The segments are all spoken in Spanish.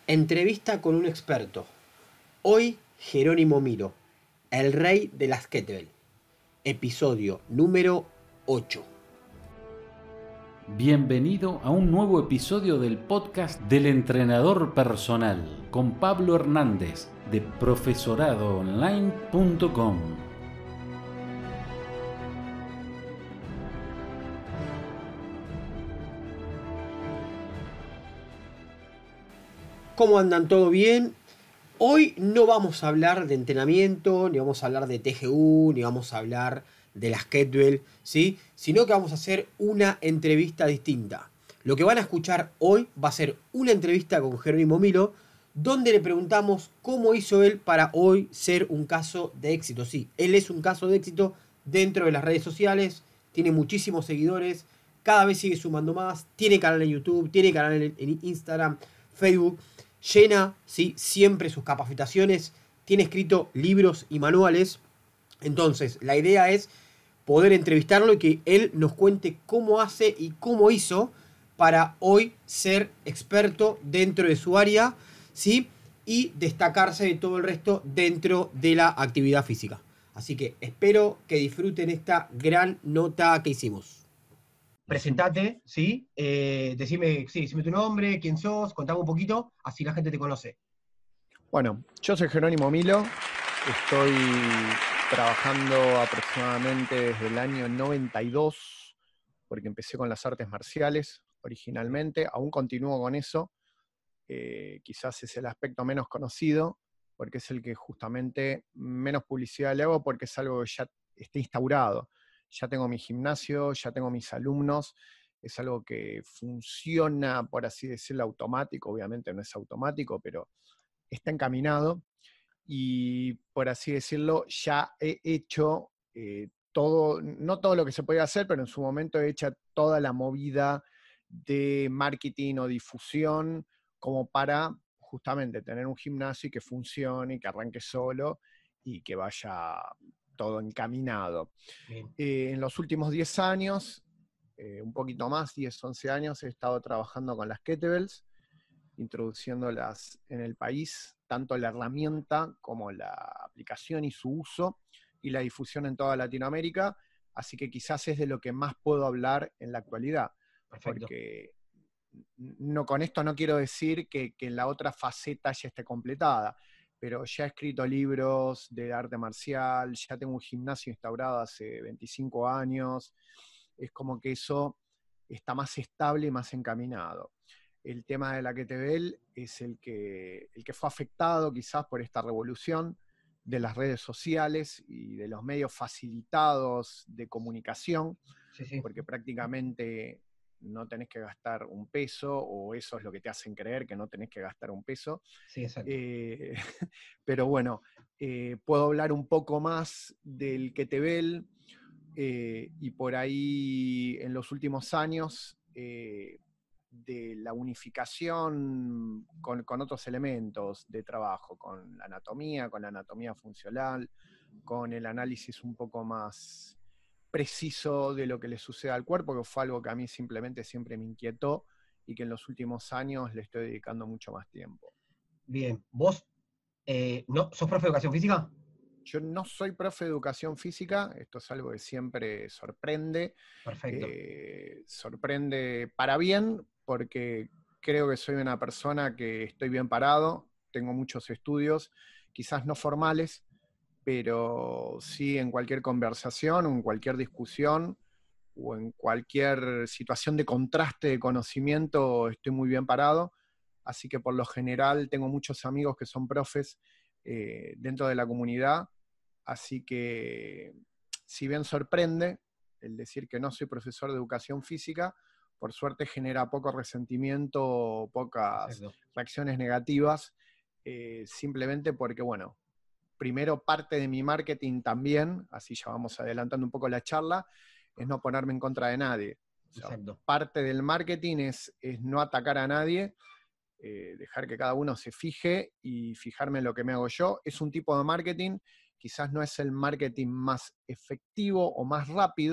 Entrevista con un experto. Hoy Jerónimo Miro, el rey de las kettlebell. Episodio número 8. Bienvenido a un nuevo episodio del podcast del entrenador personal con Pablo Hernández de profesoradoonline.com. ¿Cómo andan? ¿Todo bien? Hoy no vamos a hablar de entrenamiento, ni vamos a hablar de TGU, ni vamos a hablar de las kettlebell, ¿sí? Sino que vamos a hacer una entrevista distinta. Lo que van a escuchar hoy va a ser una entrevista con Jerónimo Milo, donde le preguntamos cómo hizo él para hoy ser un caso de éxito. Sí, él es un caso de éxito dentro de las redes sociales, tiene muchísimos seguidores, cada vez sigue sumando más, tiene canal en YouTube, tiene canal en Instagram, Facebook, llena, ¿sí?, siempre sus capacitaciones, tiene escrito libros y manuales. Entonces, la idea es poder entrevistarlo y que él nos cuente cómo hace y cómo hizo para hoy ser experto dentro de su área, ¿sí?, y destacarse de todo el resto dentro de la actividad física. Así que espero que disfruten esta gran nota que hicimos. Presentate, ¿sí? Decime tu nombre, quién sos, contame un poquito, así la gente te conoce. Bueno, yo soy Jerónimo Milo, estoy trabajando aproximadamente desde el año 92, porque empecé con las artes marciales originalmente, aún continúo con eso, quizás es el aspecto menos conocido, porque es el que justamente menos publicidad le hago, porque es algo que ya está instaurado. Ya tengo mi gimnasio, ya tengo mis alumnos, es algo que funciona, por así decirlo, automático, obviamente no es automático, pero está encaminado y, por así decirlo, ya he hecho todo, no todo lo que se podía hacer, pero en su momento he hecho toda la movida de marketing o difusión como para justamente tener un gimnasio y que funcione, y que arranque solo y que vaya todo encaminado. En los últimos 10 años, un poquito más, 10, 11 años, he estado trabajando con las kettlebells, introduciéndolas en el país, tanto la herramienta como la aplicación y su uso, y la difusión en toda Latinoamérica, así que quizás es de lo que más puedo hablar en la actualidad. Perfecto. Porque no, con esto no quiero decir que la otra faceta ya esté completada, pero ya he escrito libros de arte marcial, ya tengo un gimnasio instaurado hace 25 años, es como que eso está más estable y más encaminado. El tema de la kettlebell es el que fue afectado quizás por esta revolución de las redes sociales y de los medios facilitados de comunicación, sí. Porque prácticamente no tenés que gastar un peso, o eso es lo que te hacen creer, que no tenés que gastar un peso. Sí, exacto. Pero bueno, puedo hablar un poco más del kettlebell, y por ahí en los últimos años de la unificación con otros elementos de trabajo, con la anatomía funcional, con el análisis un poco más preciso de lo que le sucede al cuerpo, que fue algo que a mí simplemente siempre me inquietó y que en los últimos años le estoy dedicando mucho más tiempo. Bien, ¿vos no sos profe de educación física? Yo no soy profe de educación física, esto es algo que siempre sorprende. Perfecto. Sorprende para bien, porque creo que soy una persona que estoy bien parado, tengo muchos estudios, quizás no formales, pero sí en cualquier conversación o en cualquier discusión o en cualquier situación de contraste de conocimiento estoy muy bien parado. Así que por lo general tengo muchos amigos que son profes dentro de la comunidad. Así que, si bien sorprende el decir que no soy profesor de educación física, por suerte genera poco resentimiento, pocas reacciones negativas, simplemente porque, bueno, primero parte de mi marketing también, así ya vamos adelantando un poco la charla, es no ponerme en contra de nadie. O sea, parte del marketing es no atacar a nadie, dejar que cada uno se fije y fijarme en lo que me hago yo. Es un tipo de marketing, quizás no es el marketing más efectivo o más rápido,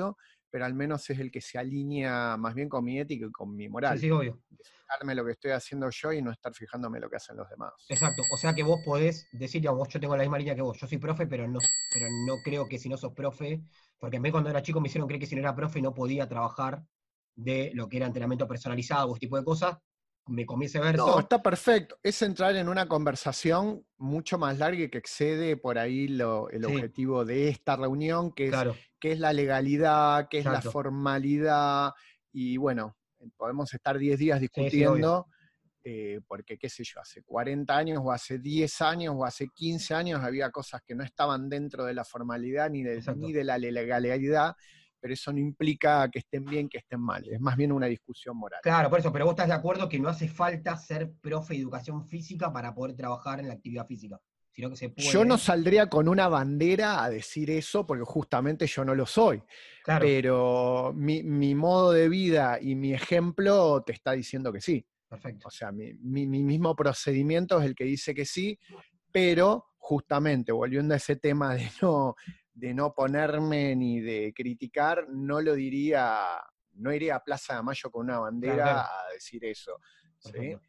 pero al menos es el que se alinea más bien con mi ética y con mi Sí, moral. sí, obvio. De fijarme lo que estoy haciendo yo y no estar fijándome lo que hacen los demás. Exacto. O sea que vos podés decir, digamos, yo tengo la misma línea que vos. Yo soy profe, pero no creo que si no sos profe, porque a mí cuando era chico me hicieron creer que si no era profe no podía trabajar de lo que era entrenamiento personalizado o este tipo de cosas. Me comí ese No, verso. está perfecto. Es entrar en una conversación mucho más larga y que excede por ahí el Sí. objetivo de esta reunión, que Claro, es la legalidad, que es la exacto. formalidad. Y bueno, podemos estar 10 días Sí, sí, obvio. discutiendo, porque qué sé yo, hace 40 años o hace 10 años o hace 15 años había cosas que no estaban dentro de la formalidad Exacto. ni de la legalidad, pero eso no implica que estén bien, que estén mal. Es más bien una discusión moral. Claro, por eso, pero vos estás de acuerdo que no hace falta ser profe de educación física para poder trabajar en la actividad física, sino que se puede. Yo no saldría con una bandera a decir eso, porque justamente yo no lo soy. Claro, Pero mi modo de vida y mi ejemplo te está diciendo que sí. perfecto. O sea, mi mismo procedimiento es el que dice que sí, pero justamente, volviendo a ese tema de no ponerme ni de criticar, no iría a Plaza de Mayo con una bandera Claro. a decir eso. ¿sí? Perfecto.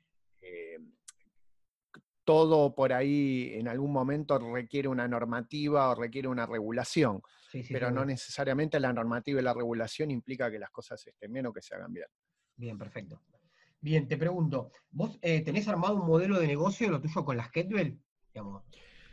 Todo por ahí en algún momento requiere una normativa o requiere una regulación, Sí, sí, pero sí, no obvio. necesariamente la normativa y la regulación implica que las cosas estén bien o que se hagan bien. Bien, perfecto. Bien, te pregunto, ¿vos tenés armado un modelo de negocio de lo tuyo con las Kettlebell? Digamos,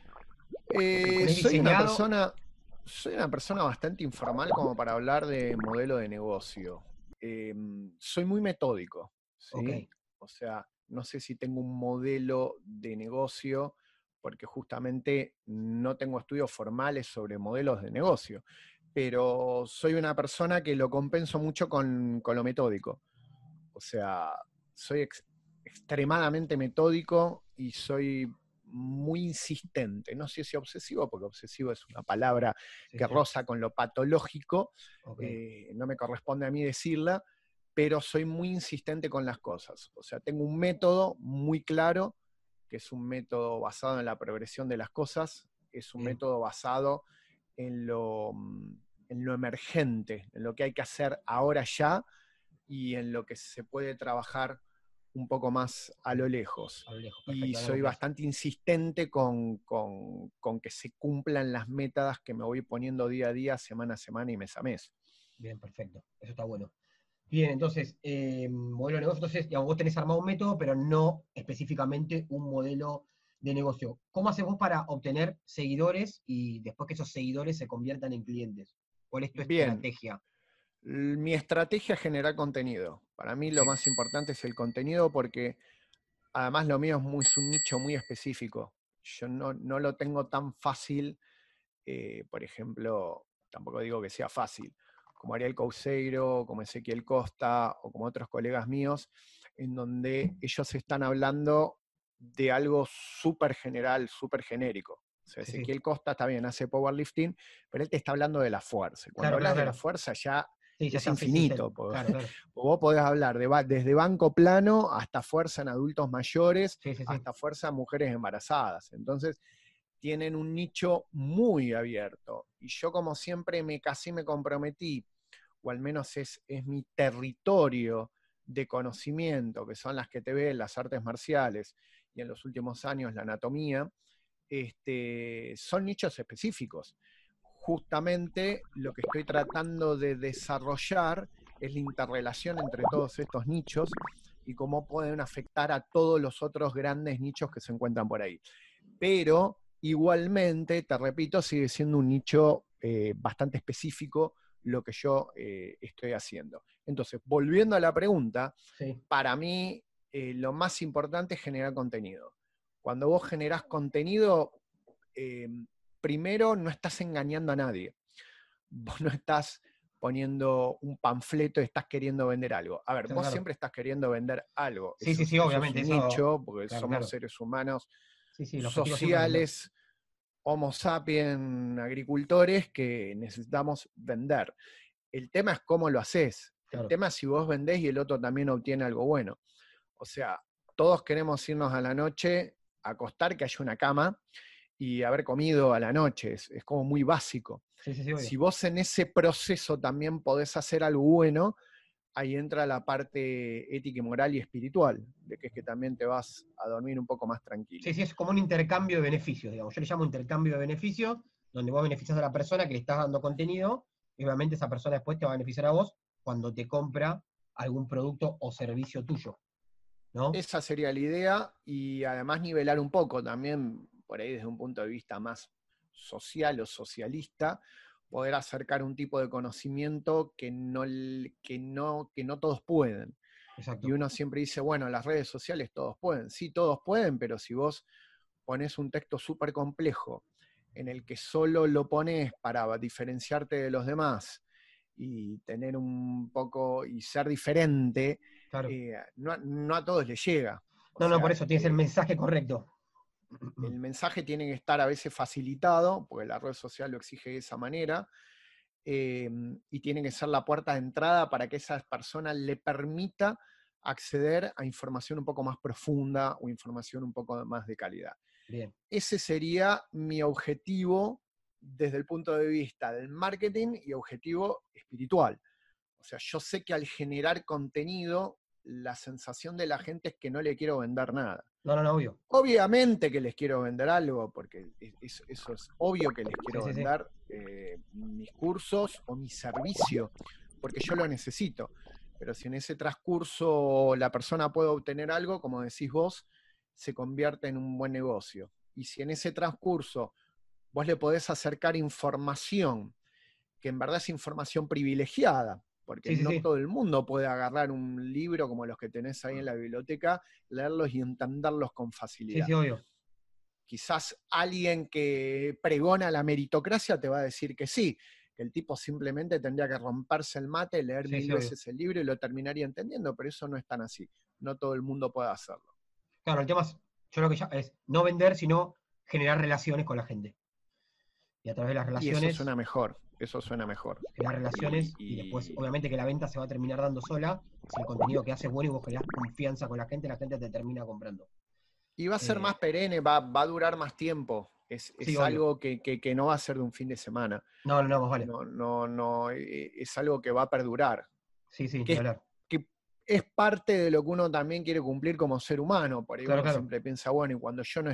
¿tenés Soy una diseñado? persona bastante informal como para hablar de modelo de negocio. Soy muy metódico, ¿sí? Ok, O sea, no sé si tengo un modelo de negocio, porque justamente no tengo estudios formales sobre modelos de negocio, pero soy una persona que lo compenso mucho con lo metódico. O sea, soy extremadamente metódico y soy muy insistente. No sé si obsesivo, porque obsesivo es una palabra sí, que sí. roza con lo patológico, Ok, no me corresponde a mí decirla, pero soy muy insistente con las cosas. O sea, tengo un método muy claro, que es un método basado en la progresión de las cosas, es un bien, método basado en lo emergente, en lo que hay que hacer ahora ya, y en lo que se puede trabajar un poco más a lo lejos. a lo lejos, Y perfecto, a largo soy plazo. bastante insistente con que se cumplan las metas que me voy poniendo día a día, semana a semana y mes a mes. Bien, perfecto, eso está bueno. Bien, entonces, modelo de negocio, entonces, digamos, vos tenés armado un método, pero no específicamente un modelo de negocio. ¿Cómo haces vos para obtener seguidores y después que esos seguidores se conviertan en clientes? ¿Cuál es tu Bien, estrategia? mi estrategia es generar contenido. Para mí lo Ok, más importante es el contenido, porque además lo mío es un nicho muy específico. Yo no lo tengo tan fácil, por ejemplo, tampoco digo que sea fácil, como Ariel Couseiro, como Ezequiel Costa o como otros colegas míos, en donde ellos están hablando de algo súper general, súper genérico. O sea, sí, sí. Ezequiel Costa está bien, hace powerlifting, pero él te está hablando de la fuerza. Y cuando Claro, hablas claro, de la claro. fuerza ya Sí, ya es está, sí, sí, infinito. claro, claro. Vos podés hablar desde banco plano hasta fuerza en adultos mayores, Sí, sí, sí. hasta fuerza en mujeres embarazadas. Entonces, tienen un nicho muy abierto. Y yo, como siempre, casi me comprometí, o al menos es mi territorio de conocimiento, que son las que te ven, las artes marciales, y en los últimos años la anatomía, son nichos específicos. Justamente lo que estoy tratando de desarrollar es la interrelación entre todos estos nichos y cómo pueden afectar a todos los otros grandes nichos que se encuentran por ahí. Pero igualmente, te repito, sigue siendo un nicho bastante específico lo que yo estoy haciendo. Entonces, volviendo a la pregunta, Sí, para mí lo más importante es generar contenido. Cuando vos generás contenido, primero no estás engañando a nadie. Vos no estás poniendo un panfleto y estás queriendo vender algo. A ver, claro, vos claro. siempre estás queriendo vender algo. Sí, sí, sí, Eso es obviamente, un eso. nicho, porque Claro, somos claro. seres humanos Sí, sí, el objetivo siempre es vender. sociales, Homo sapiens, agricultores, que necesitamos vender. El tema es cómo lo haces. El Claro, tema es si vos vendés y el otro también obtiene algo bueno. O sea, todos queremos irnos a la noche a acostar, que haya una cama, y haber comido a la noche, es como muy básico. Sí, obvio. Si vos en ese proceso también podés hacer algo bueno, ahí entra la parte ética y moral y espiritual, de que es que también te vas a dormir un poco más tranquilo. Sí, es como un intercambio de beneficios, digamos. Yo le llamo intercambio de beneficios, donde vos beneficias a la persona que le estás dando contenido, y obviamente esa persona después te va a beneficiar a vos cuando te compra algún producto o servicio tuyo, ¿no? Esa sería la idea, y además nivelar un poco también, por ahí desde un punto de vista más social o socialista, poder acercar un tipo de conocimiento que no todos pueden. Exacto. Y uno siempre dice, bueno, las redes sociales todos pueden. Sí, todos pueden, pero si vos pones un texto súper complejo en el que solo lo pones para diferenciarte de los demás y tener un poco, y ser diferente, Claro. no a todos les llega. No, por eso tienes el mensaje correcto. El mensaje tiene que estar a veces facilitado, porque la red social lo exige de esa manera, y tiene que ser la puerta de entrada para que esa persona le permita acceder a información un poco más profunda o información un poco más de calidad. Bien. Ese sería mi objetivo desde el punto de vista del marketing y objetivo espiritual. O sea, yo sé que al generar contenido, la sensación de la gente es que no le quiero vender nada. No, obvio. Obviamente que les quiero vender algo, porque eso es obvio que les quiero vender mis cursos o mi servicio, porque yo lo necesito. Pero si en ese transcurso la persona puede obtener algo, como decís vos, se convierte en un buen negocio. Y si en ese transcurso vos le podés acercar información, que en verdad es información privilegiada, porque no todo el mundo puede agarrar un libro como los que tenés ahí en la biblioteca, leerlos y entenderlos con facilidad. Sí, obvio. Quizás alguien que pregona la meritocracia te va a decir que sí, que el tipo simplemente tendría que romperse el mate, leer 1000 veces el libro y lo terminaría entendiendo, pero eso no es tan así. No todo el mundo puede hacerlo. Claro, el tema es, yo lo que ya es no vender, sino generar relaciones con la gente. Y a través de las relaciones... Y eso suena mejor. Crear relaciones y después, obviamente, que la venta se va a terminar dando sola. Si el contenido que haces es bueno y vos generás confianza con la gente te termina comprando. Y va a ser más perenne, va a durar más tiempo. Es algo que no va a ser de un fin de semana. No, más vale. No, es algo que va a perdurar. Sí, que es parte de lo que uno también quiere cumplir como ser humano. Por ahí uno siempre piensa, bueno, y cuando yo no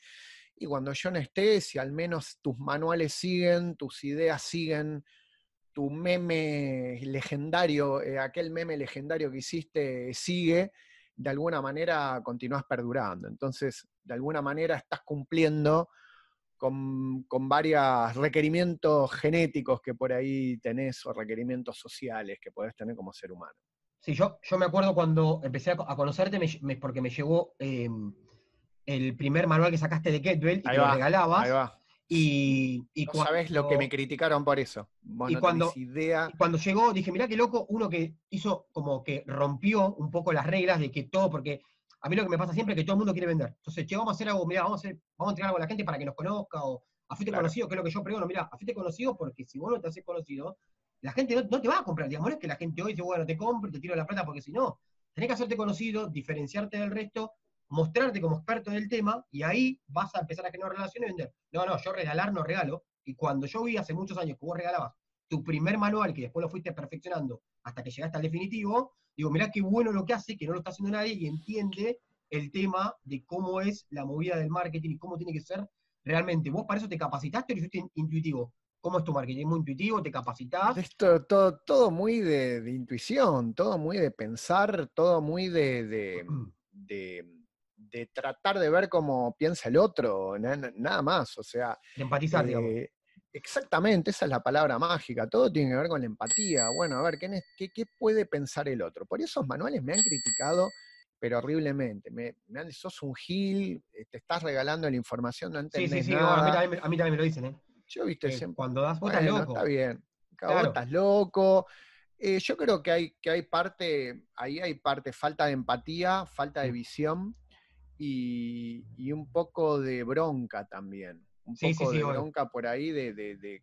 esté, si al menos tus manuales siguen, tus ideas siguen, tu meme legendario, aquel meme legendario que hiciste sigue, de alguna manera continúas perdurando. Entonces, de alguna manera estás cumpliendo con varios requerimientos genéticos que por ahí tenés o requerimientos sociales que podés tener como ser humano. Sí, yo me acuerdo cuando empecé a conocerte porque me llegó el primer manual que sacaste de Kettlebell y lo regalabas. Ahí va. Y no sabés lo que me criticaron por eso. Vos no tenés idea. Y cuando llegó, dije, mirá qué loco, uno que hizo como que rompió un poco las reglas de que todo, porque a mí lo que me pasa siempre es que todo el mundo quiere vender. Entonces, che, vamos a hacer algo, mirá, vamos a entregar algo a la gente para que nos conozca, o afite conocido, que es lo que yo pregono, mirá, afite conocido, porque si vos no te haces conocido, la gente no te va a comprar, digamos, no es que la gente hoy dice, bueno, te compro, te tiro la plata, porque si no, tenés que hacerte conocido, diferenciarte del resto, mostrarte como experto del tema, y ahí vas a empezar a generar relaciones y vender. No, yo regalar no regalo, y cuando yo vi hace muchos años que vos regalabas tu primer manual, que después lo fuiste perfeccionando hasta que llegaste al definitivo, digo, mirá qué bueno lo que hace, que no lo está haciendo nadie, y entiende el tema de cómo es la movida del marketing y cómo tiene que ser realmente. ¿Vos para eso te capacitaste o lo hiciste intuitivo? ¿Cómo es tu marketing? ¿Es muy intuitivo? ¿Te capacitás? Esto, todo muy de intuición, todo muy de pensar, todo muy de tratar de ver cómo piensa el otro, nada más, o sea... De empatizar, digamos. Exactamente, esa es la palabra mágica, todo tiene que ver con la empatía. Bueno, a ver, ¿qué puede pensar el otro? Por esos manuales me han criticado, pero horriblemente. Sos un gil, te estás regalando la información, no entendés nada. Bueno, a mí también me lo dicen, ¿eh? Yo, viste, siempre... Cuando das, vos estás loco. Está bien, claro. Vos estás loco. Yo creo que hay parte, falta de empatía, falta de visión y un poco de bronca también. Un poco de bronca por ahí de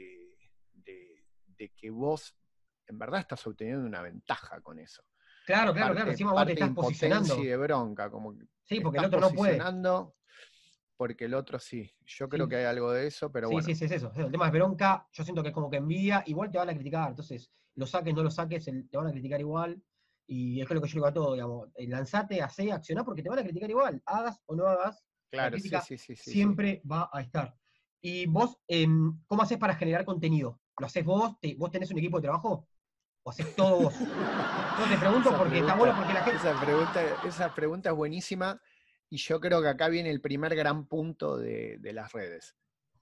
que vos en verdad estás obteniendo una ventaja con eso. Claro, encima vos te estás posicionando. Y de bronca, como que sí, porque el otro no puede. porque el otro sí. Yo Sí. creo que hay algo de eso, pero Sí, bueno. sí, sí, es eso. El tema es bronca, yo siento que es como que envidia, igual te van a criticar, entonces, lo saques, no lo saques, te van a criticar igual, y es que lo que yo digo a todo, digamos, lanzate, hacé, accioná, porque te van a criticar igual, hagas o no hagas, la Claro, sí, crítica sí, sí, sí, sí. siempre va a estar. Y vos, ¿cómo haces para generar contenido? ¿Lo haces vos? ¿Vos tenés un equipo de trabajo? ¿O haces todo vos? No te pregunto Esa porque está bueno, pregunta, porque la gente... esa pregunta es buenísima y yo creo que acá viene el primer gran punto de las redes.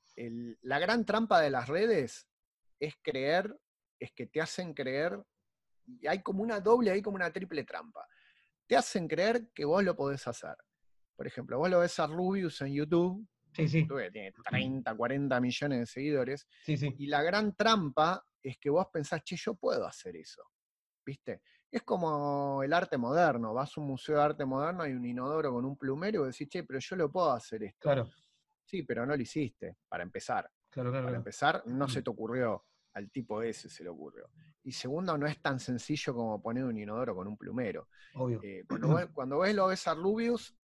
La gran trampa de las redes es creer, es que te hacen creer, y hay como una doble, hay como una triple trampa. Te hacen creer que vos lo podés hacer. Por ejemplo, vos lo ves a Rubius en YouTube, Sí, sí, YouTube que tiene 30, 40 millones de seguidores, sí, sí. y la gran trampa es que vos pensás, che, yo puedo hacer eso, ¿viste? Es como el arte moderno, vas a un museo de arte moderno, hay un inodoro con un plumero y vos decís, che, pero yo lo puedo hacer esto. Claro, Sí, pero no lo hiciste, para empezar. claro, claro, Para claro. empezar, no se te ocurrió, al tipo ese se le ocurrió. Y segundo, no es tan sencillo como poner un inodoro con un plumero. Obvio. Cuando vos lo ves a Rubius,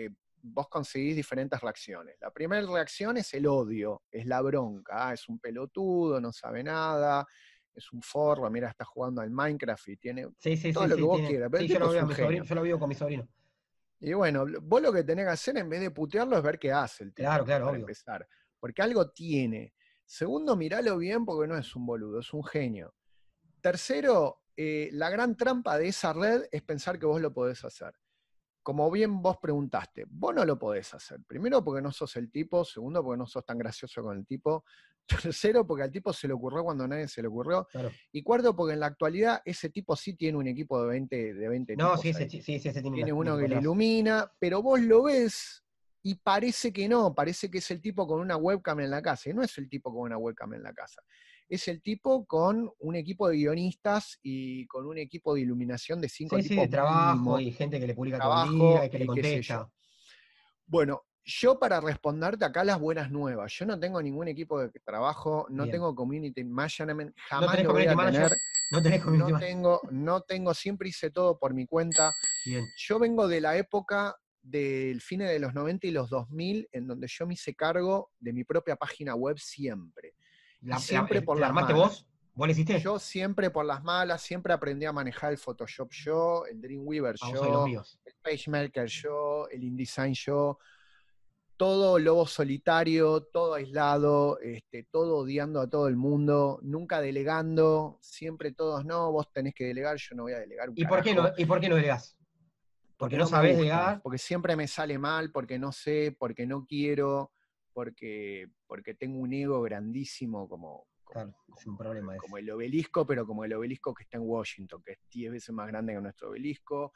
vos conseguís diferentes reacciones. La primera reacción es el odio, es la bronca. Es un pelotudo, no sabe nada, es un forro, mira, está jugando al Minecraft y tiene Sí, sí, todo sí, lo que sí, vos tiene. quieras, pero Sí, el yo tipo lo es veo a un mi sobrino, genio. yo lo vivo con mi sobrino. Y bueno, vos lo que tenés que hacer en vez de putearlo es ver qué hace el Claro, tipo, claro, para obvio. empezar. Porque algo tiene. Segundo, miralo bien porque no es un boludo, es un genio. Tercero, la gran trampa de esa red es pensar que vos lo podés hacer. Como bien vos preguntaste, vos no lo podés hacer. Primero porque no sos el tipo, segundo porque no sos tan gracioso con el tipo, tercero porque al tipo se le ocurrió cuando a nadie se le ocurrió, Claro. y cuarto porque en la actualidad ese tipo sí tiene un equipo de 20 No, sí, tipos ahí. sí, ese tiene Tiene un uno equipo que le atrás. ilumina, pero vos lo ves y parece que no, parece que es el tipo con una webcam en la casa, y no es el tipo con una webcam en la casa. Es el tipo con un equipo de guionistas y con un equipo de iluminación de 5 Sí, sí, de tipos trabajo mínimo, y gente que le publica todo el día trabajo y que le y qué sé yo. contesta. Bueno, yo para responderte acá las buenas nuevas, yo no tengo ningún equipo de trabajo, no Bien. tengo community management, ¿No jamás tenés lo voy community a manager? tener, ¿No tenés community manager? no tengo, siempre hice todo por mi cuenta. Bien. Yo vengo de la época del fines de los 90 y los 2000, en donde yo me hice cargo de mi propia página web siempre. Y siempre por ¿La las armaste malas. vos? ¿Vos le hiciste? Yo siempre por las malas, siempre aprendí a manejar el Photoshop yo, el Dreamweaver Ah, vos sos de los yo, míos. el PageMaker yo, el InDesign yo, todo lobo solitario, todo aislado, todo odiando a todo el mundo, nunca delegando, siempre todos, no, vos tenés que delegar, yo no voy a delegar un carajo, ¿Y por qué no delegás? ¿Porque porque no no me sabés gusta, delegar? porque siempre me sale mal, porque no sé, porque no quiero, porque tengo un ego grandísimo Claro, es un problema ese. como el obelisco, pero como el obelisco que está en Washington, que es 10 veces más grande que nuestro obelisco.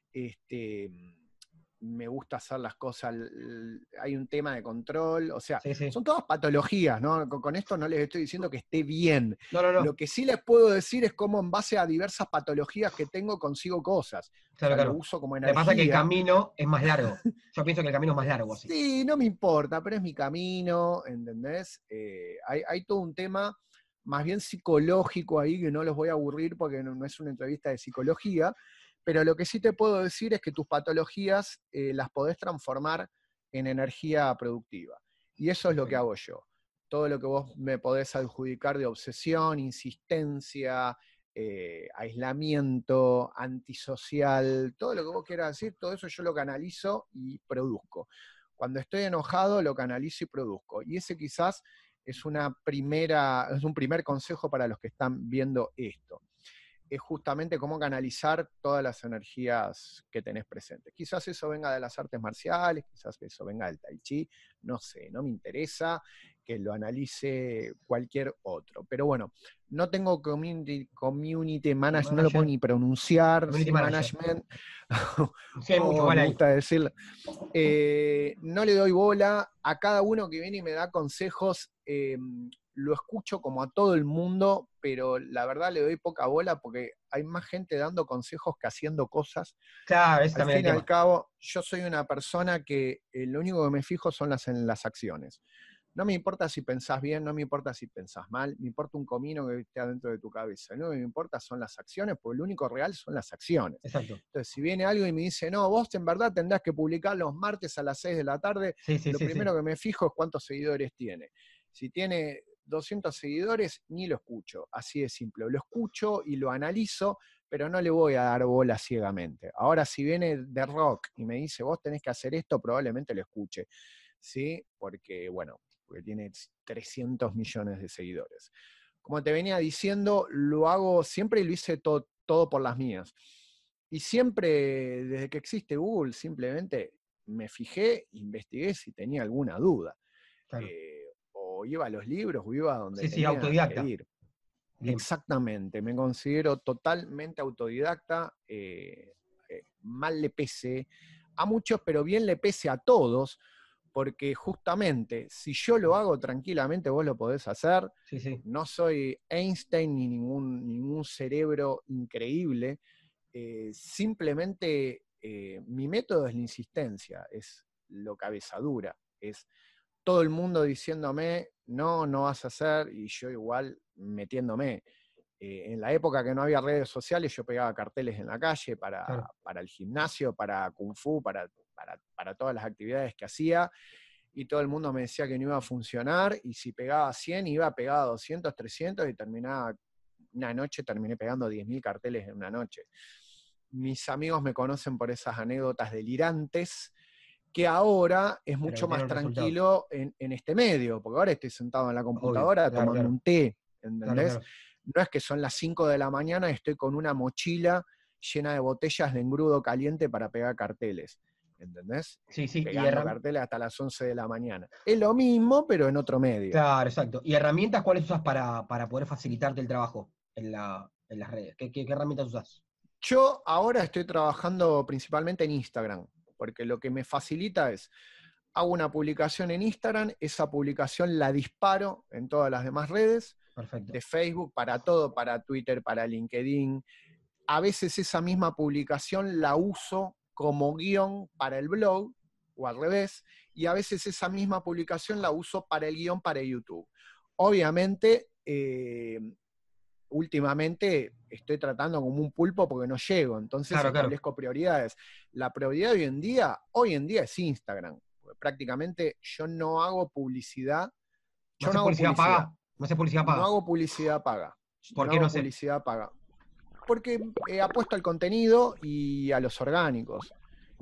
Me gusta hacer las cosas, hay un tema de control, o sea, Sí, sí. son todas patologías, ¿no? Con esto no les estoy diciendo que esté bien. No, no, no. Lo que sí les puedo decir es cómo en base a diversas patologías que tengo consigo cosas. O Claro, sea, lo claro. uso como Lo que pasa es que el energía. camino es más largo. Yo pienso que el camino es más largo así. Sí, no me importa, pero es mi camino, ¿entendés? Hay todo un tema más bien psicológico ahí, que no los voy a aburrir porque no es una entrevista de psicología, pero lo que sí te puedo decir es que tus patologías las podés transformar en energía productiva. Y eso es lo que Perfecto. hago yo. Todo lo que vos me podés adjudicar de obsesión, insistencia, aislamiento, antisocial, todo lo que vos quieras decir, todo eso yo lo canalizo y produzco. Cuando estoy enojado, lo canalizo y produzco. Y ese quizás es un primer consejo para los que están viendo esto. Es justamente cómo canalizar todas las energías que tenés presentes. Quizás eso venga de las artes marciales, quizás eso venga del tai chi, no sé, no me interesa que lo analice cualquier otro. Pero bueno, no tengo community management, no lo puedo Manager, ni pronunciar, community sí, manager. management, Sí, hay mucho, vale me ahí. gusta decirlo. No le doy bola a cada uno que viene y me da consejos. Lo escucho como a todo el mundo, pero la verdad le doy poca bola porque hay más gente dando consejos que haciendo cosas. Claro, ese Al también es fin el y al tema. cabo, yo soy una persona que lo único que me fijo son en las acciones. No me importa si pensás bien, no me importa si pensás mal, me importa un comino que esté adentro de tu cabeza. Lo que me importa son las acciones, porque lo único real son las acciones. Exacto. Entonces, si viene alguien y me dice, no, vos en verdad tendrás que publicar los martes a las 6 de la tarde, lo primero que me fijo es cuántos seguidores tiene. Si tiene 200 seguidores, ni lo escucho. Así de simple. Lo escucho y lo analizo, pero no le voy a dar bola ciegamente. Ahora, si viene de rock y me dice, vos tenés que hacer esto, probablemente lo escuche. ¿Sí? Porque tiene 300 millones de seguidores. Como te venía diciendo, lo hago siempre y lo hice todo por las mías. Y siempre, desde que existe Google, simplemente me fijé, investigué si tenía alguna duda. Claro. O iba a los libros, o iba a donde Sí, tenía autodidacta. que ir. Bien. Exactamente, me considero totalmente autodidacta. Mal le pese a muchos, pero bien le pese a todos, porque justamente si yo lo hago tranquilamente, vos lo podés hacer. Sí. No soy Einstein ni ningún cerebro increíble. Simplemente mi método es la insistencia, es lo cabezadura, es todo el mundo diciéndome, no vas a hacer, y yo igual metiéndome. En la época que no había redes sociales, yo pegaba carteles en la calle para el gimnasio, para Kung Fu, para todas las actividades que hacía, y todo el mundo me decía que no iba a funcionar, y si pegaba 100, iba a pegar 200, 300, y terminé pegando 10.000 carteles en una noche. Mis amigos me conocen por esas anécdotas delirantes, que ahora es mucho más tranquilo en este medio, porque ahora estoy sentado en la computadora tomando un té, ¿entendés? Claro. No es que son las 5 de la mañana y estoy con una mochila llena de botellas de engrudo caliente para pegar carteles, ¿entendés? Sí. Pegando carteles hasta las 11 de la mañana. Es lo mismo, pero en otro medio. Claro, exacto. ¿Y herramientas cuáles usas para poder facilitarte el trabajo en las redes? ¿Qué herramientas usas? Yo ahora estoy trabajando principalmente en Instagram, porque lo que me facilita es, hago una publicación en Instagram, esa publicación la disparo en todas las demás redes, Perfecto. de Facebook, para todo, para Twitter, para LinkedIn. A veces esa misma publicación la uso como guión para el blog, o al revés, y a veces esa misma publicación la uso para el guión para YouTube. Obviamente, últimamente estoy tratando como un pulpo porque no llego, entonces establezco prioridades. La prioridad hoy en día es Instagram. Prácticamente yo no hago publicidad. ¿No haces publicidad paga? ¿No haces publicidad paga? No hago publicidad paga. ¿Por qué no haces publicidad paga? Porque apuesto al contenido y a los orgánicos.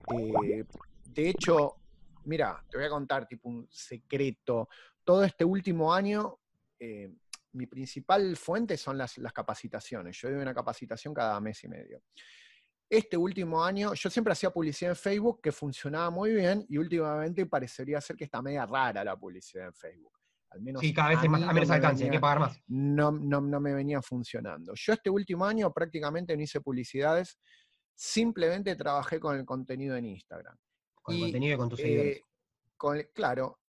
De hecho, mira, te voy a contar tipo un secreto. Todo este último año, mi principal fuente son las capacitaciones. Yo doy una capacitación cada mes y medio. Este último año, yo siempre hacía publicidad en Facebook que funcionaba muy bien, y últimamente parecería ser que está media rara la publicidad en Facebook. Al menos sí, cada vez hay menos alcance, hay que pagar más. No me venía funcionando. Yo este último año prácticamente no hice publicidades, simplemente trabajé con el contenido en Instagram. Con el contenido y con tus seguidores. Claro,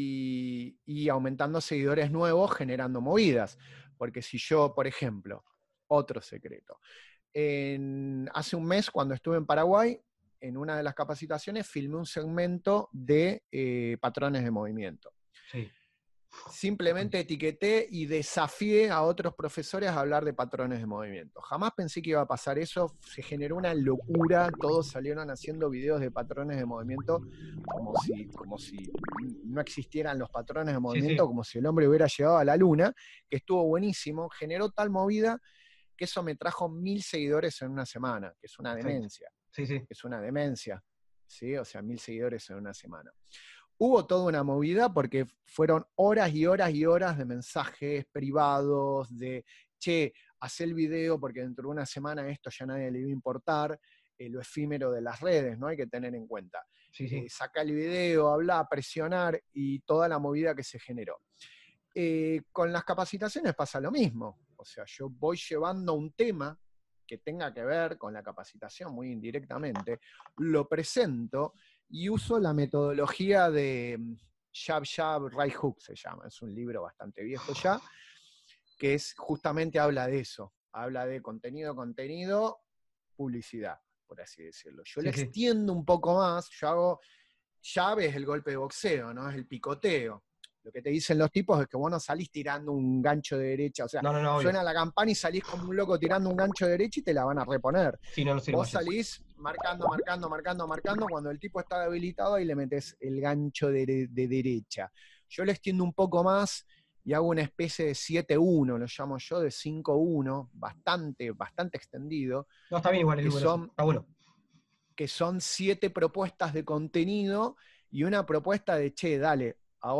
y aumentando seguidores nuevos, generando movidas. Porque si yo, por ejemplo, otro secreto, hace un mes cuando estuve en Paraguay, en una de las capacitaciones filmé un segmento de patrones de movimiento. Sí. Simplemente etiqueté y desafié a otros profesores a hablar de patrones de movimiento. Jamás pensé que iba a pasar eso, se generó una locura, todos salieron haciendo videos de patrones de movimiento como si no existieran los patrones de movimiento, como si el hombre hubiera llegado a la luna, que estuvo buenísimo, generó tal movida que eso me trajo 1.000 seguidores en una semana, que es una demencia. Sí. Es una demencia, ¿sí? O sea, 1.000 seguidores en una semana. Hubo toda una movida porque fueron horas y horas y horas de mensajes privados, de, che, hacé el video porque dentro de una semana esto ya a nadie le iba a importar, lo efímero de las redes, ¿no? Hay que tener en cuenta. Sí. Saca el video, habla, presionar, y toda la movida que se generó. Con las capacitaciones pasa lo mismo. O sea, yo voy llevando un tema que tenga que ver con la capacitación muy indirectamente, lo presento y uso la metodología de Jab, Jab, Right Hook se llama. Es un libro bastante viejo ya, que justamente habla de eso. Habla de contenido, publicidad, por así decirlo. Yo le extiendo un poco más, yo hago, Jab es el golpe de boxeo, ¿no? Es el picoteo. Lo que te dicen los tipos es que vos no salís tirando un gancho de derecha, o sea, No, obvio. suena la campana y salís como un loco tirando un gancho de derecha y te la van a reponer. Sí, no sirve Vos más eso. salís marcando, cuando el tipo está debilitado y le metes el gancho de derecha. Yo le extiendo un poco más y hago una especie de 7-1, lo llamo yo, de 5-1, bastante extendido, No, está bien igual el que número, son, está bueno. que son 7 propuestas de contenido y una propuesta de, che, dale,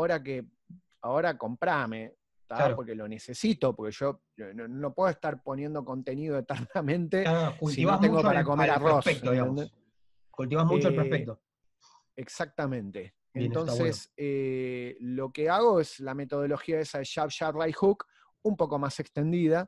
ahora comprame, Claro. porque lo necesito, porque yo no puedo estar poniendo contenido eternamente Claro, si cultivás no tengo mucho para comer al arroz. prospecto, ¿Entendés? digamos. Cultivás mucho el Eh, prospecto. Exactamente. Bien, eso está bueno. Entonces, lo que hago es la metodología esa de jab, jab, right hook, un poco más extendida.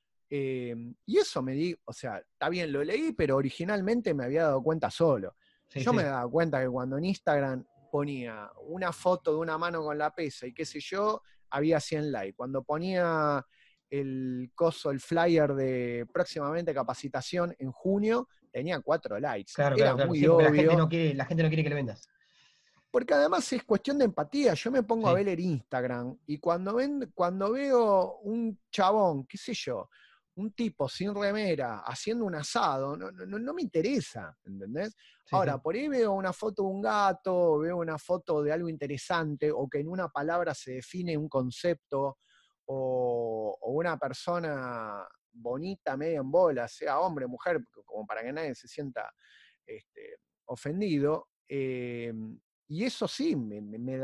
Y eso o sea, está bien, lo leí, pero originalmente me había dado cuenta solo. Sí, Yo sí. me daba cuenta que cuando en Instagram ponía una foto de una mano con la pesa y qué sé yo, había 100 likes. Cuando ponía el flyer de próximamente capacitación en junio, tenía 4 likes. Claro, Era claro. muy Sí, porque obvio. la gente no quiere que le vendas. Porque además es cuestión de empatía. Yo me pongo a Sí. ver el Instagram y cuando veo un chabón, qué sé yo, un tipo sin remera haciendo un asado, no me interesa, ¿entendés? Sí, Ahora, sí. por ahí veo una foto de un gato, veo una foto de algo interesante, o que en una palabra se define un concepto, o una persona bonita, media en bola, sea hombre, mujer, como para que nadie se sienta ofendido. Y eso sí me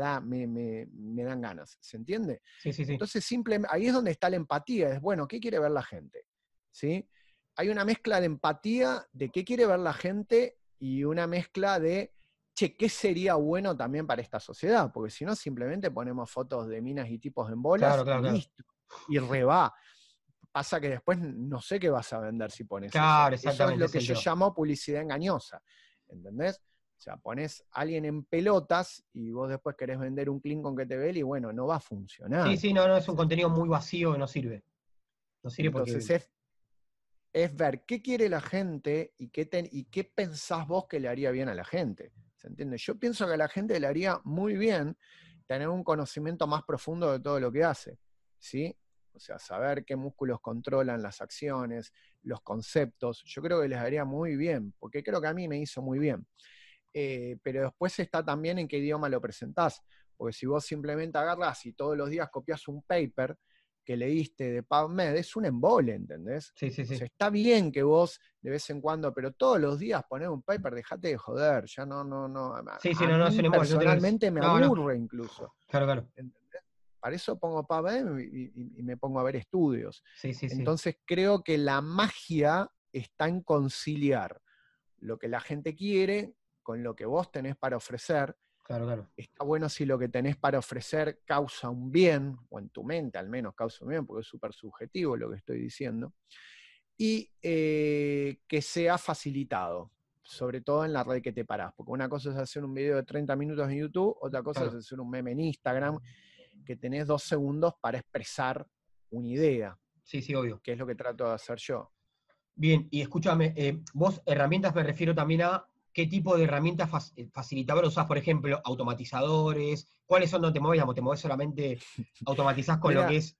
dan ganas, ¿se entiende? Sí, sí, sí. Entonces, ahí es donde está la empatía, es bueno, ¿qué quiere ver la gente? ¿Sí? Hay una mezcla de empatía de qué quiere ver la gente y una mezcla de, che, ¿qué sería bueno también para esta sociedad? Porque si no, simplemente ponemos fotos de minas y tipos en bolas Claro, y claro, claro. listo. Y reba. Pasa que después no sé qué vas a vender si pones eso. Claro, Eso es exactamente, lo ese que es el yo tema. llamo publicidad engañosa. ¿Entendés? O sea, pones a alguien en pelotas y vos después querés vender un Klingon que te ve y bueno, no va a Sí, funcionar. sí, no, es un contenido muy vacío que no sirve. No sirve Entonces porque. es ver qué quiere la gente y qué pensás vos que le haría bien a la gente. ¿Se entiende? Yo pienso que a la gente le haría muy bien tener un conocimiento más profundo de todo lo que hace. ¿Sí? O sea, saber qué músculos controlan las acciones, los conceptos. Yo creo que les haría muy bien, porque creo que a mí me hizo muy bien. Pero después está también en qué idioma lo presentás. Porque si vos simplemente agarrás y todos los días copias un paper que leíste de PubMed, es un embole, ¿entendés? Sí, sí, O sí. sea, está bien que vos de vez en cuando, pero todos los días poner un paper, dejate de joder, ya no. Sí, sí, A no, es mí un embole, no tenés. personalmente me No, no. aburre incluso. Claro, claro. ¿Entendés? Para eso pongo PubMed y me pongo a ver estudios. Sí, sí, sí. Entonces creo que la magia está en conciliar lo que la gente quiere con lo que vos tenés para ofrecer. Claro, claro. Está bueno si lo que tenés para ofrecer causa un bien, o en tu mente al menos causa un bien, porque es súper subjetivo lo que estoy diciendo, y que sea facilitado, sobre todo en la red que te parás, porque una cosa es hacer un video de 30 minutos en YouTube, otra cosa Claro. es hacer un meme en Instagram, que tenés 2 segundos para expresar una idea, Sí, sí, obvio. que es lo que trato de hacer yo. Bien, y escúchame, vos herramientas me refiero también a qué tipo de herramientas facilitadoras usás, por ejemplo, automatizadores, ¿cuáles son donde te movés? Digamos, ¿te movés solamente, automatizás con lo que Mira, es,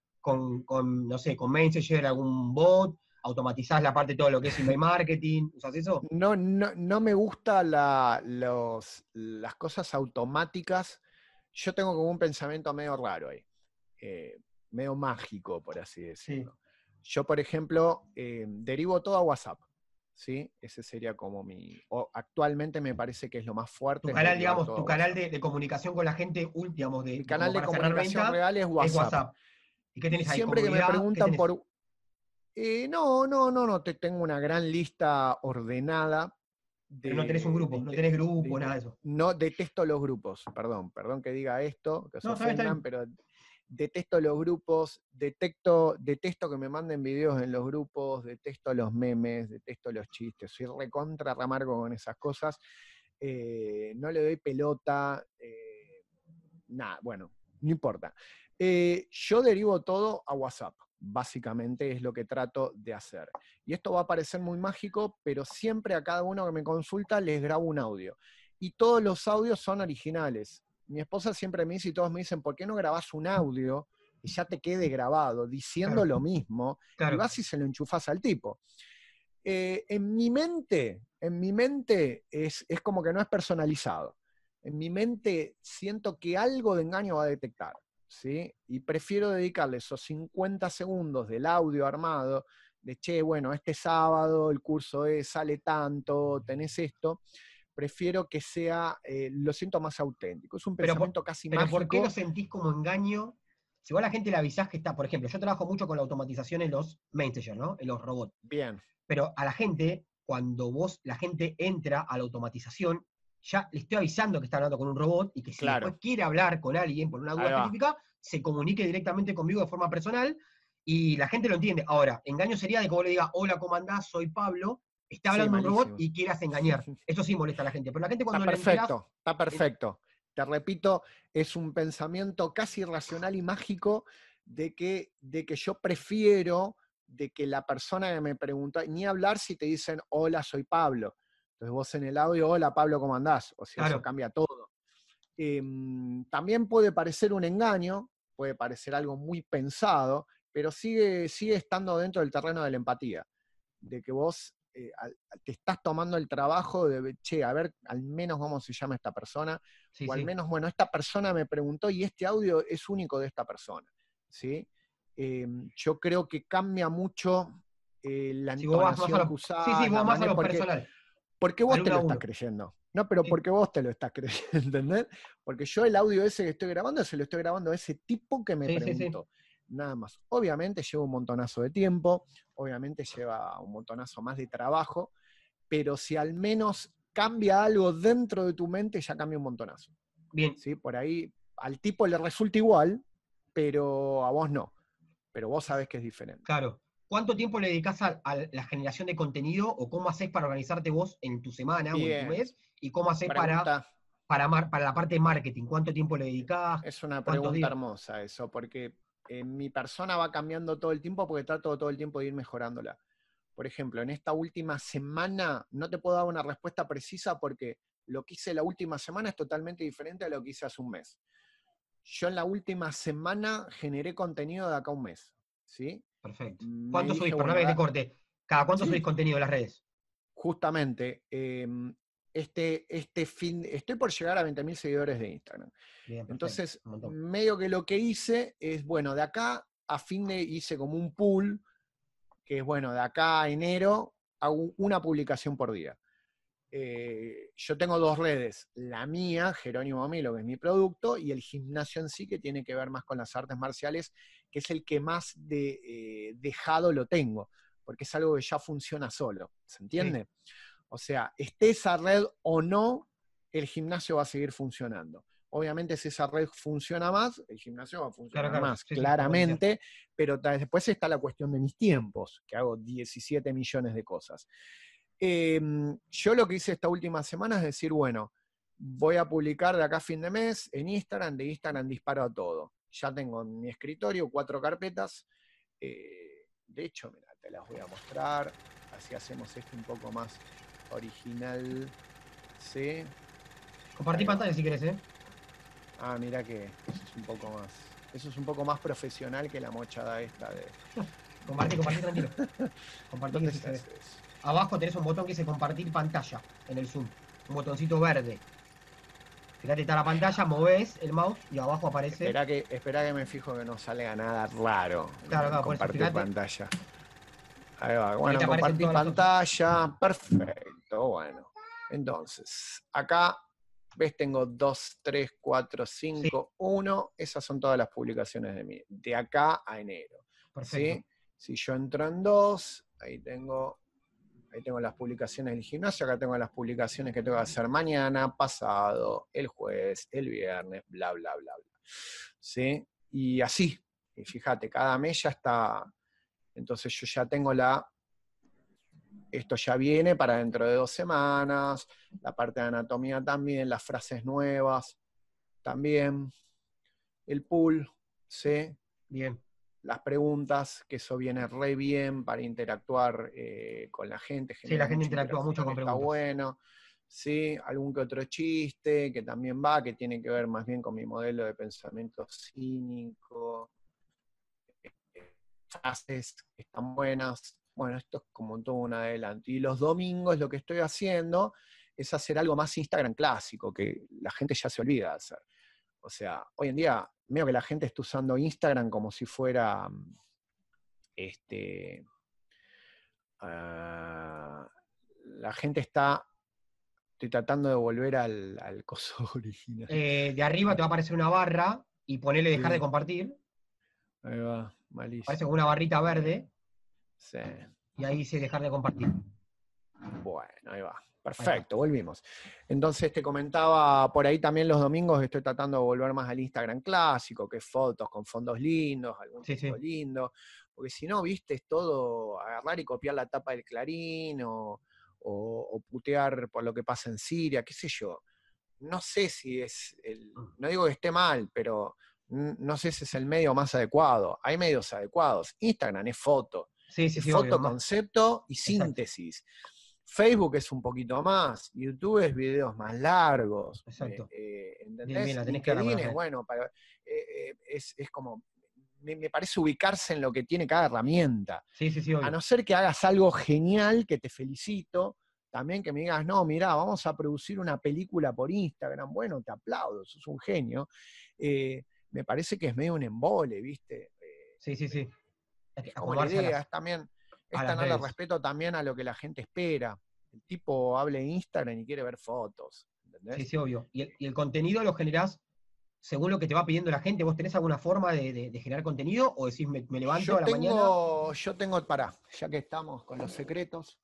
no sé, con Messenger, algún bot, automatizás la parte de todo lo que es email marketing, ¿usás eso? no me gusta las cosas automáticas. Yo tengo como un pensamiento medio raro ahí, medio mágico, por así Sí. decirlo. Yo, por ejemplo, derivo todo a WhatsApp, ¿sí? Ese sería como actualmente me parece que es lo más fuerte, Tu es canal, derivar digamos, todo a tu canal WhatsApp. de comunicación con la gente, digamos, Mi como canal de para cerrar comunicación venta, real es es WhatsApp. WhatsApp. ¿Y qué Y tenés ahí? siempre que me ¿Comunidad? ¿Qué preguntan tenés? por... no, te tengo una gran lista ordenada Pero no tenés un grupo, no tenés grupo, nada de eso. no detesto los grupos, perdón que diga esto, que se No, está bien, está ofendan, bien. pero detesto los grupos, detesto que me manden videos en los grupos, detesto los memes, detesto los chistes, soy recontra amargo con esas cosas, no le doy pelota, nada, bueno, no importa. Yo derivo todo a WhatsApp, básicamente es lo que trato de hacer. Y esto va a parecer muy mágico, pero siempre a cada uno que me consulta les grabo un audio. Y todos los audios son originales. mi esposa siempre me dice, y todos me dicen, ¿por qué no grabás un audio y ya te quede grabado diciendo Claro, lo mismo y claro. vas y se lo enchufás al tipo? En mi mente es como que no es personalizado. En mi mente siento que algo de engaño va a detectar, ¿sí? Y prefiero dedicarle esos 50 segundos del audio armado, de che, bueno, este sábado el curso sale tanto, tenés esto. Prefiero que sea, lo siento, más auténtico. Es un Pero, pensamiento casi pero ¿por qué lo mágico. sentís como engaño? Si vos a la gente le avisás que está, por ejemplo, yo trabajo mucho con la automatización en los messengers, ¿no? En los robots. Bien, Pero a la gente, cuando la gente entra a la automatización, ya le estoy avisando que está hablando con un robot y que si después claro, quiere hablar con alguien por una duda ahí va. específica, se comunique directamente conmigo de forma personal y la gente lo entiende. Ahora, engaño sería de que vos le digas, hola, ¿cómo andás? Soy Pablo, está Sí, hablando un robot malísimo. y quieras engañar. Eso sí molesta a la gente. Pero la gente Está cuando le enterás, perfecto, está perfecto. Te repito, es un pensamiento casi irracional y mágico de que yo prefiero de que la persona que me pregunta, ni hablar si te dicen, hola, soy Pablo. Entonces vos en el audio, hola Pablo, ¿cómo andás? O sea, eso claro, cambia todo. También puede parecer un engaño, puede parecer algo muy pensado, pero sigue estando dentro del terreno de la empatía, de que vos te estás tomando el trabajo de, che, a ver, al menos cómo se llama esta persona, sí, o al sí. menos, bueno, esta persona me preguntó y este audio es único de esta persona, ¿sí? Yo creo que cambia mucho la Si vos vas más a entonación que lo, sí, sí, usás, la vos más a manera, lo personal, porque al vos te uno a lo estás uno. creyendo. No, pero Sí, porque vos te lo estás creyendo, ¿entendés? Porque yo el audio ese que estoy grabando, se lo estoy grabando a ese tipo que me sí, sí, sí. preguntó. Nada más. Obviamente lleva un montonazo de tiempo, obviamente lleva un montonazo más de trabajo, pero si al menos cambia algo dentro de tu mente, ya cambia un montonazo. Bien, ¿Sí? Por ahí al tipo le resulta igual, pero a vos no. Pero vos sabés que es diferente. claro. ¿Cuánto tiempo le dedicás a la generación de contenido o cómo haces para organizarte vos en tu semana o en tu Bien, mes? ¿Y cómo haces pregunta, para la parte de marketing? ¿Cuánto tiempo le dedicás? es una ¿Cuántos pregunta días? hermosa eso, porque mi persona va cambiando todo el tiempo porque trato todo el tiempo de ir mejorándola. Por ejemplo, en esta última semana no te puedo dar una respuesta precisa porque lo que hice la última semana es totalmente diferente a lo que hice hace un mes. Yo en la última semana generé contenido de acá a un mes, ¿sí? Perfecto. Me ¿Cuánto dije, subís? bueno, Perdóname que te corte. ¿Cada cuánto subís sí, contenido en las redes? justamente, este fin, estoy por llegar a 20.000 seguidores de Instagram. Bien, perfecto. Entonces, Un montón. medio que lo que hice es, bueno, de acá a fin de hice como un pool, que es, bueno, de acá a enero hago una publicación por día. Yo tengo dos redes, la mía, Jerónimo Milo, que es mi producto, y el gimnasio en sí, que tiene que ver más con las artes marciales, que es el que más dejado lo tengo, porque es algo que ya funciona solo, ¿se Sí, entiende? O sea, esté esa red o no, el gimnasio va a seguir funcionando. Obviamente, si esa red funciona más, el gimnasio va a claro, funcionar claro. más, Sí, sí, como decía. claramente, pero después está la cuestión de mis tiempos, que hago 17 millones de cosas. Yo lo que hice esta última semana es decir, bueno, voy a publicar de acá a fin de mes en Instagram, de Instagram disparo a todo. Ya tengo en mi escritorio 4 carpetas. De hecho, mira, te las voy a mostrar, así hacemos esto un poco más original. ¿Sí? Compartí Ahí va. pantalla si querés, ¿eh? Ah, mira que eso es un poco más profesional que la mochada esta de... Compartí tranquilo. Compartí que ¿Dónde sí se se ve. hace eso? Abajo tenés un botón que dice compartir pantalla en el Zoom. Un botoncito verde. Fíjate, está la pantalla, movés el mouse y abajo aparece. Espera que me fijo que no salga nada raro Claro, en claro, por eso, compartir fíjate. pantalla. Ahí va, Y ahí te bueno, aparecen compartir todas las opciones. pantalla, perfecto, bueno. Entonces, acá, ves, tengo 2, 3, 4, Sí, 5, 1, esas son todas las publicaciones de acá a enero, perfecto. ¿sí? Si yo entro en 2, ahí tengo las publicaciones del gimnasio, acá tengo las publicaciones que tengo que hacer mañana, pasado, el jueves, el viernes, bla, bla, bla, bla. ¿Sí? Y así, y fíjate, cada mes ya está, entonces yo ya tengo esto ya viene para dentro de 2 semanas, la parte de anatomía también, las frases nuevas también, el pool, ¿sí? Bien. Las preguntas, que eso viene re bien para interactuar con la gente, Sí, genera la gente mucha interactúa mucho interacción, con está preguntas. bueno, ¿sí? Algún que otro chiste que también va, que tiene que ver más bien con mi modelo de pensamiento cínico, frases que están buenas. Bueno, esto es como todo un adelanto. Y los domingos lo que estoy haciendo es hacer algo más Instagram clásico, que la gente ya se olvida de hacer. O sea, hoy en día, veo que la gente está usando Instagram como si fuera la gente estoy tratando de volver al coso original. De arriba te va a aparecer una barra y ponerle dejar de Sí, compartir. ahí va, Aparece malísimo. como una barrita verde Sí, y ahí dice dejar de compartir. bueno, ahí va. Ahí está. Perfecto, volvimos. Entonces te comentaba, por ahí también los domingos estoy tratando de volver más al Instagram clásico, que es fotos con fondos lindos, algún Sí, texto sí. lindo, porque si no, viste, es todo agarrar y copiar la tapa del Clarín o putear por lo que pasa en Siria, qué sé yo. No sé si no digo que esté mal, pero no sé si es el medio más adecuado. Hay medios adecuados. Instagram es foto. Sí, sí, Es sí, obvio. foto, concepto y Exacto, síntesis. Facebook es un poquito más, YouTube es videos más largos, exacto. Bien, bien, ¿entendés? la tenés clara con LinkedIn las es redes. bueno, es como, me parece ubicarse en lo que tiene cada herramienta. Sí, sí, sí, A obvio. no ser que hagas algo genial, que te felicito, también que me digas, no, mirá, vamos a producir una película por Instagram, bueno, te aplaudo, sos un genio. Me parece que es medio un embole, ¿viste? Sí, sí, sí. Hay que Es como la acomodarse idea, es también, a es las tenerle redes. respeto también a lo que la gente espera. El tipo habla en Instagram y quiere ver fotos, Sí, ¿entendés? sí, obvio. Y el contenido lo generás según lo que te va pidiendo la gente. ¿Vos tenés alguna forma de generar contenido? ¿O decís, me levanto a la mañana? Pará, ya que estamos con los secretos,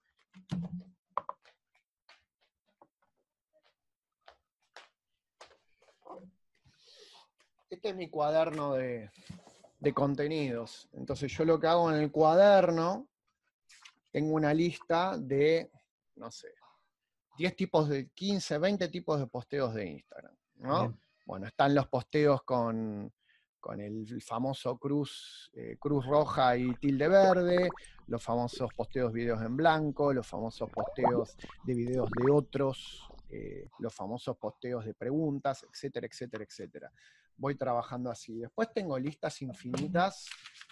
este es mi cuaderno de contenidos. Entonces yo lo que hago en el cuaderno, tengo una lista de, no sé, 10 tipos de 15, 20 tipos de posteos de Instagram, ¿no? Bien. Bueno, están los posteos con el famoso cruz roja y tilde verde, los famosos posteos videos en blanco, los famosos posteos de videos de otros, los famosos posteos de preguntas, etcétera, etcétera, etcétera. Voy trabajando así. Después tengo listas infinitas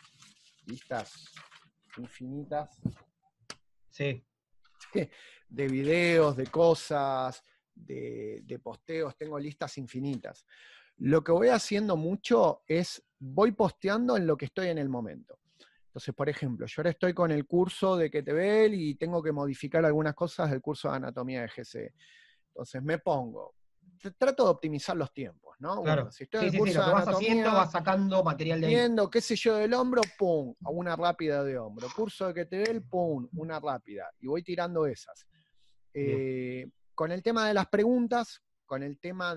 Sí, de videos, de cosas, de posteos, tengo listas infinitas. Lo que voy haciendo mucho es, voy posteando en lo que estoy en el momento. Entonces, por ejemplo, yo ahora estoy con el curso de QTBL y tengo que modificar algunas cosas del curso de anatomía de GC. Entonces me pongo, trato de optimizar los tiempos, ¿no? Bueno, claro. si estoy en Sí, el sí, sí. curso Lo de que vas haciendo, anatomía, vas sacando material de ahí. viendo, qué sé yo, del hombro, pum, una rápida de hombro. Curso de QTBL, pum, una rápida. Y voy tirando esas. Bien. Con el tema de las preguntas, con el tema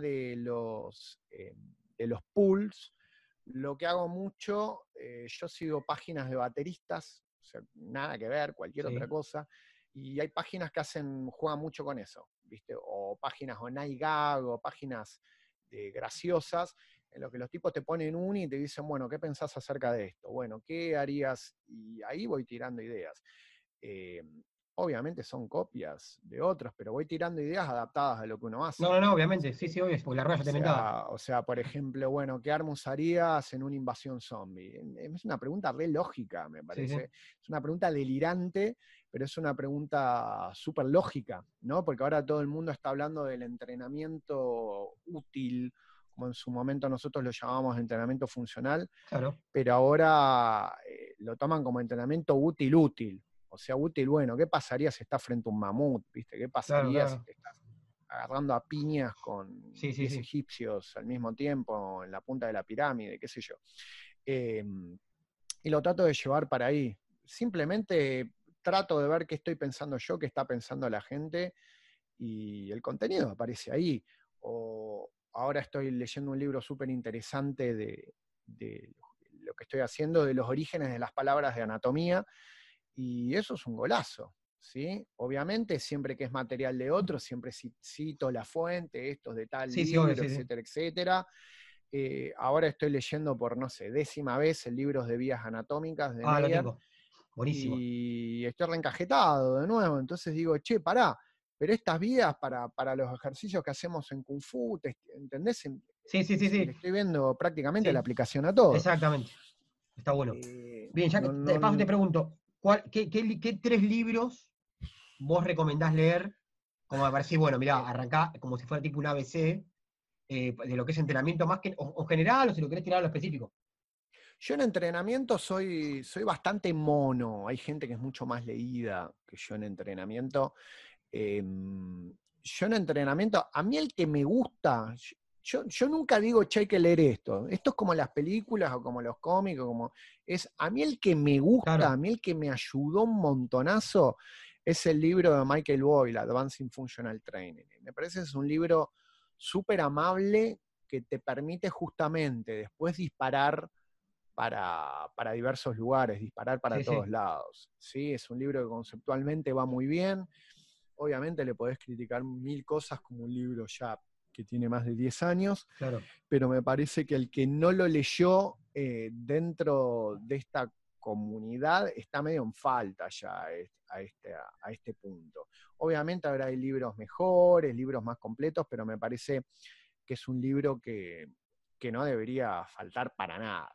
de los pools, lo que hago mucho, yo sigo páginas de bateristas, o sea, nada que ver, cualquier otra Sí. cosa, y hay páginas que juegan mucho con eso, ¿viste? O páginas o Gag, o páginas graciosas, en lo que los tipos te ponen y te dicen, bueno, ¿qué pensás acerca de esto? Bueno, ¿qué harías? Y ahí voy tirando ideas. Eh, Obviamente son copias de otros, pero voy tirando ideas adaptadas a lo que uno hace. No, no, no, obviamente. Sí, sí, obvio. Porque la rueda ya está inventada. O sea, por ejemplo, bueno, ¿qué armas harías en una invasión zombie? Es una pregunta re lógica, me Sí, sí. parece. Es una pregunta delirante, pero es una pregunta súper lógica, ¿no? Porque ahora todo el mundo está hablando del entrenamiento útil, como en su momento nosotros lo llamábamos entrenamiento funcional, Claro. pero ahora lo toman como entrenamiento útil. O sea, útil, bueno, ¿qué pasaría si estás frente a un mamut? ¿Viste? ¿Qué Claro, pasaría si claro. te estás agarrando a piñas con Sí, sí, 10 sí. egipcios al mismo tiempo en la punta de la pirámide, qué sé yo? Eh, y lo trato de llevar para ahí. Simplemente trato de ver qué estoy pensando yo, qué está pensando la gente, y el contenido aparece ahí. O ahora estoy leyendo un libro súper interesante de lo que estoy haciendo, de los orígenes de las palabras de anatomía, y eso es un golazo, ¿sí? Obviamente, siempre que es material de otro, siempre cito la fuente, estos de tal Sí, sí, obvio, libro, sí, sí. etcétera, etcétera. Ahora estoy leyendo por, no sé, 10ª vez el libro de vías anatómicas de Ah, lo Meyer, tengo. Buenísimo. y estoy reencajetado de nuevo, entonces digo, che, pará, pero estas vías para los ejercicios que hacemos en Kung Fu, ¿entendés? Sí. Le estoy viendo prácticamente Sí, la aplicación a todo. exactamente. Está bueno. Bien, ya que de paso te pregunto, ¿qué 3 libros vos recomendás leer? Como me parece, bueno, mirá, arrancá como si fuera tipo un ABC, de lo que es entrenamiento más que, o general, o si lo querés tirar a lo específico. Yo en entrenamiento soy bastante mono. Hay gente que es mucho más leída que yo en entrenamiento. Yo en entrenamiento, a mí el que me gusta, yo nunca digo, che, hay que leer esto. Esto es como las películas o como los cómics, a mí el que me gusta, Claro. a mí el que me ayudó un montonazo, es el libro de Michael Boyle, Advancing Functional Training. Me parece que es un libro súper amable que te permite justamente después disparar para diversos lugares, disparar para todos lados. ¿Sí? Es un libro que conceptualmente va muy bien. Obviamente le podés criticar 1000 cosas como un libro ya que tiene más de 10 años, Claro. pero me parece que el que no lo leyó dentro de esta comunidad está medio en falta ya a este punto. Obviamente habrá libros mejores, libros más completos, pero me parece que es un libro que no debería faltar para nada.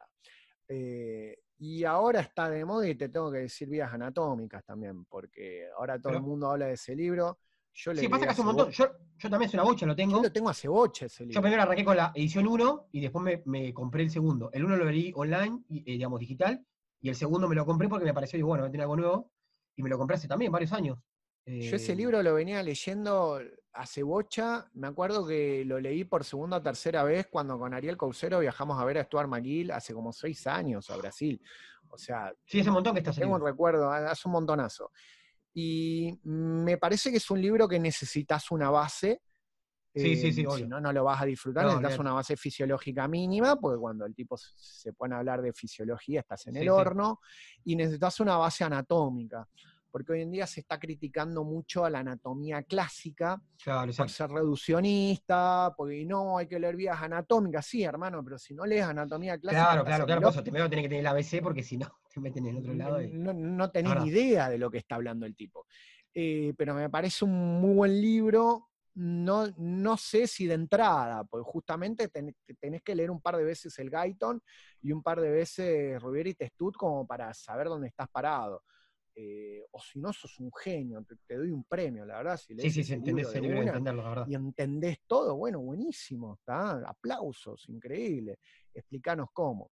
Y ahora está de moda, y te tengo que decir, Vías Anatómicas también, porque ahora todo el mundo habla de ese libro. Yo le Sí, leí pasa que hace un montón. Yo también soy una bocha, lo Yo tengo. lo tengo hace bocha ese Yo libro. primero arranqué con la edición 1 y después me compré el segundo. El 1 lo leí online, digamos, digital, y el segundo me lo compré porque me pareció, digo, bueno, voy a tener algo nuevo, y me lo compré hace también varios años. Yo ese libro lo venía leyendo hace bocha. Me acuerdo que lo leí por segunda o tercera vez cuando con Ariel Coucero viajamos a ver a Stuart McGill hace como 6 años a Brasil. O sea, Sí, hace un montón que está tengo un salido. recuerdo, hace un montonazo. Y me parece que es un libro que necesitas una base. Sí, Si obvio. no, no lo vas a disfrutar. No, Necesitas olvídate. una base fisiológica mínima, porque cuando el tipo se pone a hablar de fisiología estás en el Sí. horno, y necesitas una base anatómica, porque hoy en día se está criticando mucho a la anatomía clásica Claro, por exacto. ser reduccionista, porque no, hay que leer vías anatómicas. Sí, hermano, pero si no lees anatomía clásica Claro, estás en el por eso horno. primero tenés que tener la ABC porque si no, te meten en otro lado y. No La tenés ni verdad. idea de lo que está hablando el tipo. Pero me parece un muy buen libro. No sé si de entrada, porque justamente tenés que leer un par de veces el Guyton y un par de veces Rubier y Testut como para saber dónde estás parado. O si no, sos un genio, te doy un premio, la verdad, si lees Sí, ese entendés libro de ese libro de una entenderlo, la verdad. y entendés todo, bueno, buenísimo, ¿tá? Aplausos, increíble. Explícanos cómo.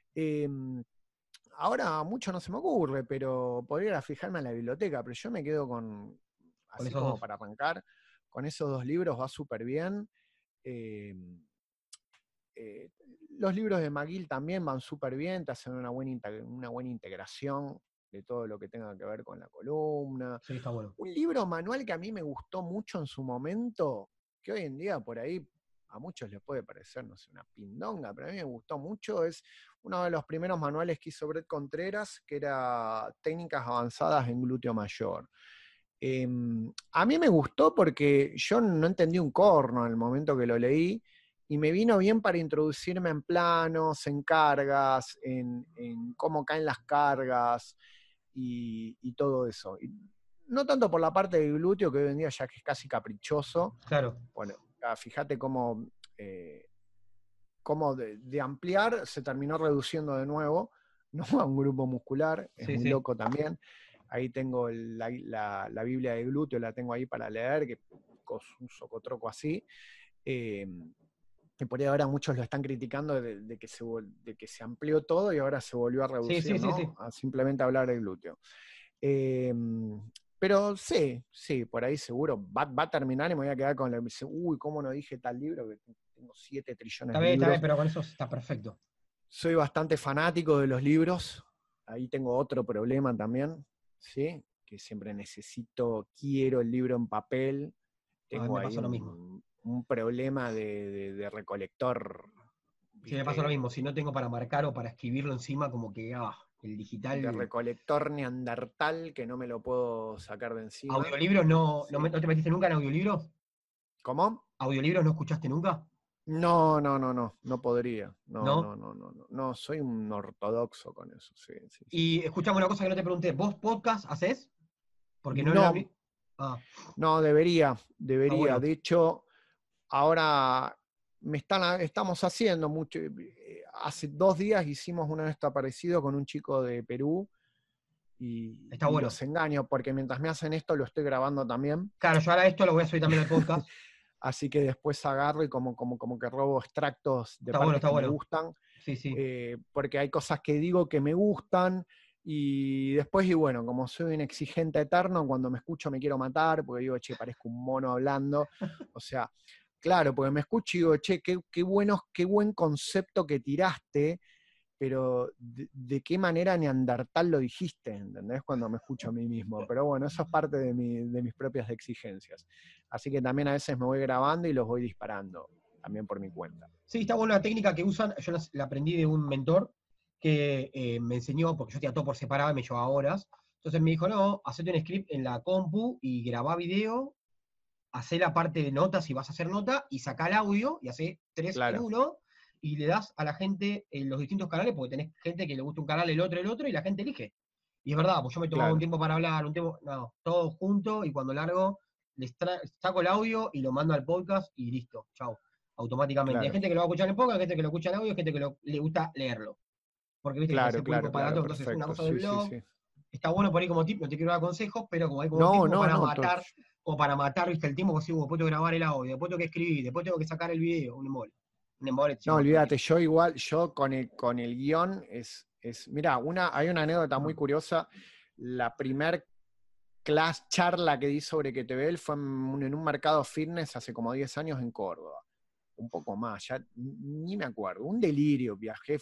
Ahora mucho no se me ocurre, pero podría ir a fijarme en la biblioteca, pero yo me quedo Con así esos como dos. para arrancar, con esos 2 libros va súper bien. Eh, los libros de McGill también van súper bien, te hacen una buena integración de todo lo que tenga que ver con la columna. Sí, está bueno. Un libro manual que a mí me gustó mucho en su momento, que hoy en día por ahí a muchos les puede parecer, no sé, una pindonga, pero a mí me gustó mucho, es uno de los primeros manuales que hizo Brett Contreras, que era Técnicas Avanzadas en Glúteo Mayor. A mí me gustó porque yo no entendí un corno en el momento que lo leí, y me vino bien para introducirme en planos, en cargas, en cómo caen las cargas y todo eso. Y no tanto por la parte del glúteo, que hoy en día ya que es casi caprichoso. Claro. Bueno, fíjate cómo de ampliar se terminó reduciendo de nuevo, ¿no? A un grupo muscular, es muy loco también. Ahí tengo la Biblia de glúteo, la tengo ahí para leer, que es un socotroco así. Que por ahí ahora muchos lo están criticando de que se amplió todo y ahora se volvió a reducir, ¿no? Sí. A simplemente hablar del glúteo. Pero sí, por ahí seguro va a terminar y me voy a quedar con la. Uy, ¿cómo no dije tal libro? Que tengo 7 trillones de libros. Está bien, pero con eso está perfecto. Soy bastante fanático de los libros. Ahí tengo otro problema también, ¿sí? Que siempre quiero el libro en papel. Tengo me ahí pasa lo mismo. un problema de recolector. ¿viste? Sí, me pasa lo mismo. Si no tengo para marcar o para escribirlo encima, como que el digital. De recolector neandertal que no me lo puedo sacar de encima. ¿Audiolibros Sí. no te metiste nunca en audiolibros? ¿Cómo? ¿Audiolibros no escuchaste nunca? No podría. ¿No? No, soy un ortodoxo con eso, sí. Y escuchame una cosa que no te pregunté. ¿Vos podcast hacés? Porque no es No, Ah, No, debería. bueno. De hecho, ahora estamos haciendo mucho. Hace 2 días hicimos uno de estos parecido con un chico de Perú Está y bueno. los engaño, porque mientras me hacen esto lo estoy grabando también. Claro, yo ahora esto lo voy a subir también al podcast. Así que después agarro y como que robo extractos de Está bueno, partes está que me bueno. gustan, Sí, sí. porque hay cosas que digo que me gustan, y después, y bueno, como soy un exigente eterno, cuando me escucho me quiero matar, porque digo, che, parezco un mono hablando. O sea, claro, porque me escucho y digo, che, qué buen concepto que tiraste, pero de qué manera neandertal lo dijiste, ¿entendés? Cuando me escucho a mí mismo. Pero bueno, eso es parte de mis propias exigencias. Así que también a veces me voy grabando y los voy disparando, también por mi cuenta. Sí, está buena la técnica que usan. Yo la aprendí de un mentor que me enseñó, porque yo hacía todo por separado y me llevaba horas. Entonces me dijo, no, hacete un script en la compu y grabá video, hacé la parte de notas si vas a hacer nota y sacá el audio y hacé 3 en Claro, 1 y le das a la gente en los distintos canales, porque tenés gente que le gusta un canal, el otro, y la gente elige. Y es verdad, pues yo me tomaba un claro, tiempo para hablar, un tiempo, no, todo junto, y cuando largo, saco el audio y lo mando al podcast y listo, chao, automáticamente. Hay claro, gente que lo va a escuchar en podcast, hay gente que lo escucha en audio, hay gente que le gusta leerlo. Porque viste que tenés el público para todo, entonces una perfecto. cosa de Sí, sí, blog, sí. está bueno por ahí como tip, no te quiero dar consejos, pero como hay como tip No, como no, para no. matar, viste, el tiempo que si después tengo que grabar el audio, después tengo que escribir, después tengo que sacar el video, un embole. Un embole, No, lleva todo el olvídate, tiempo. yo igual, yo con el guión mirá, hay una anécdota muy curiosa. La primer charla que di sobre Kettlebell fue en un mercado fitness hace como 10 años en Córdoba. Un poco más, ya ni me acuerdo. Un delirio, viajé,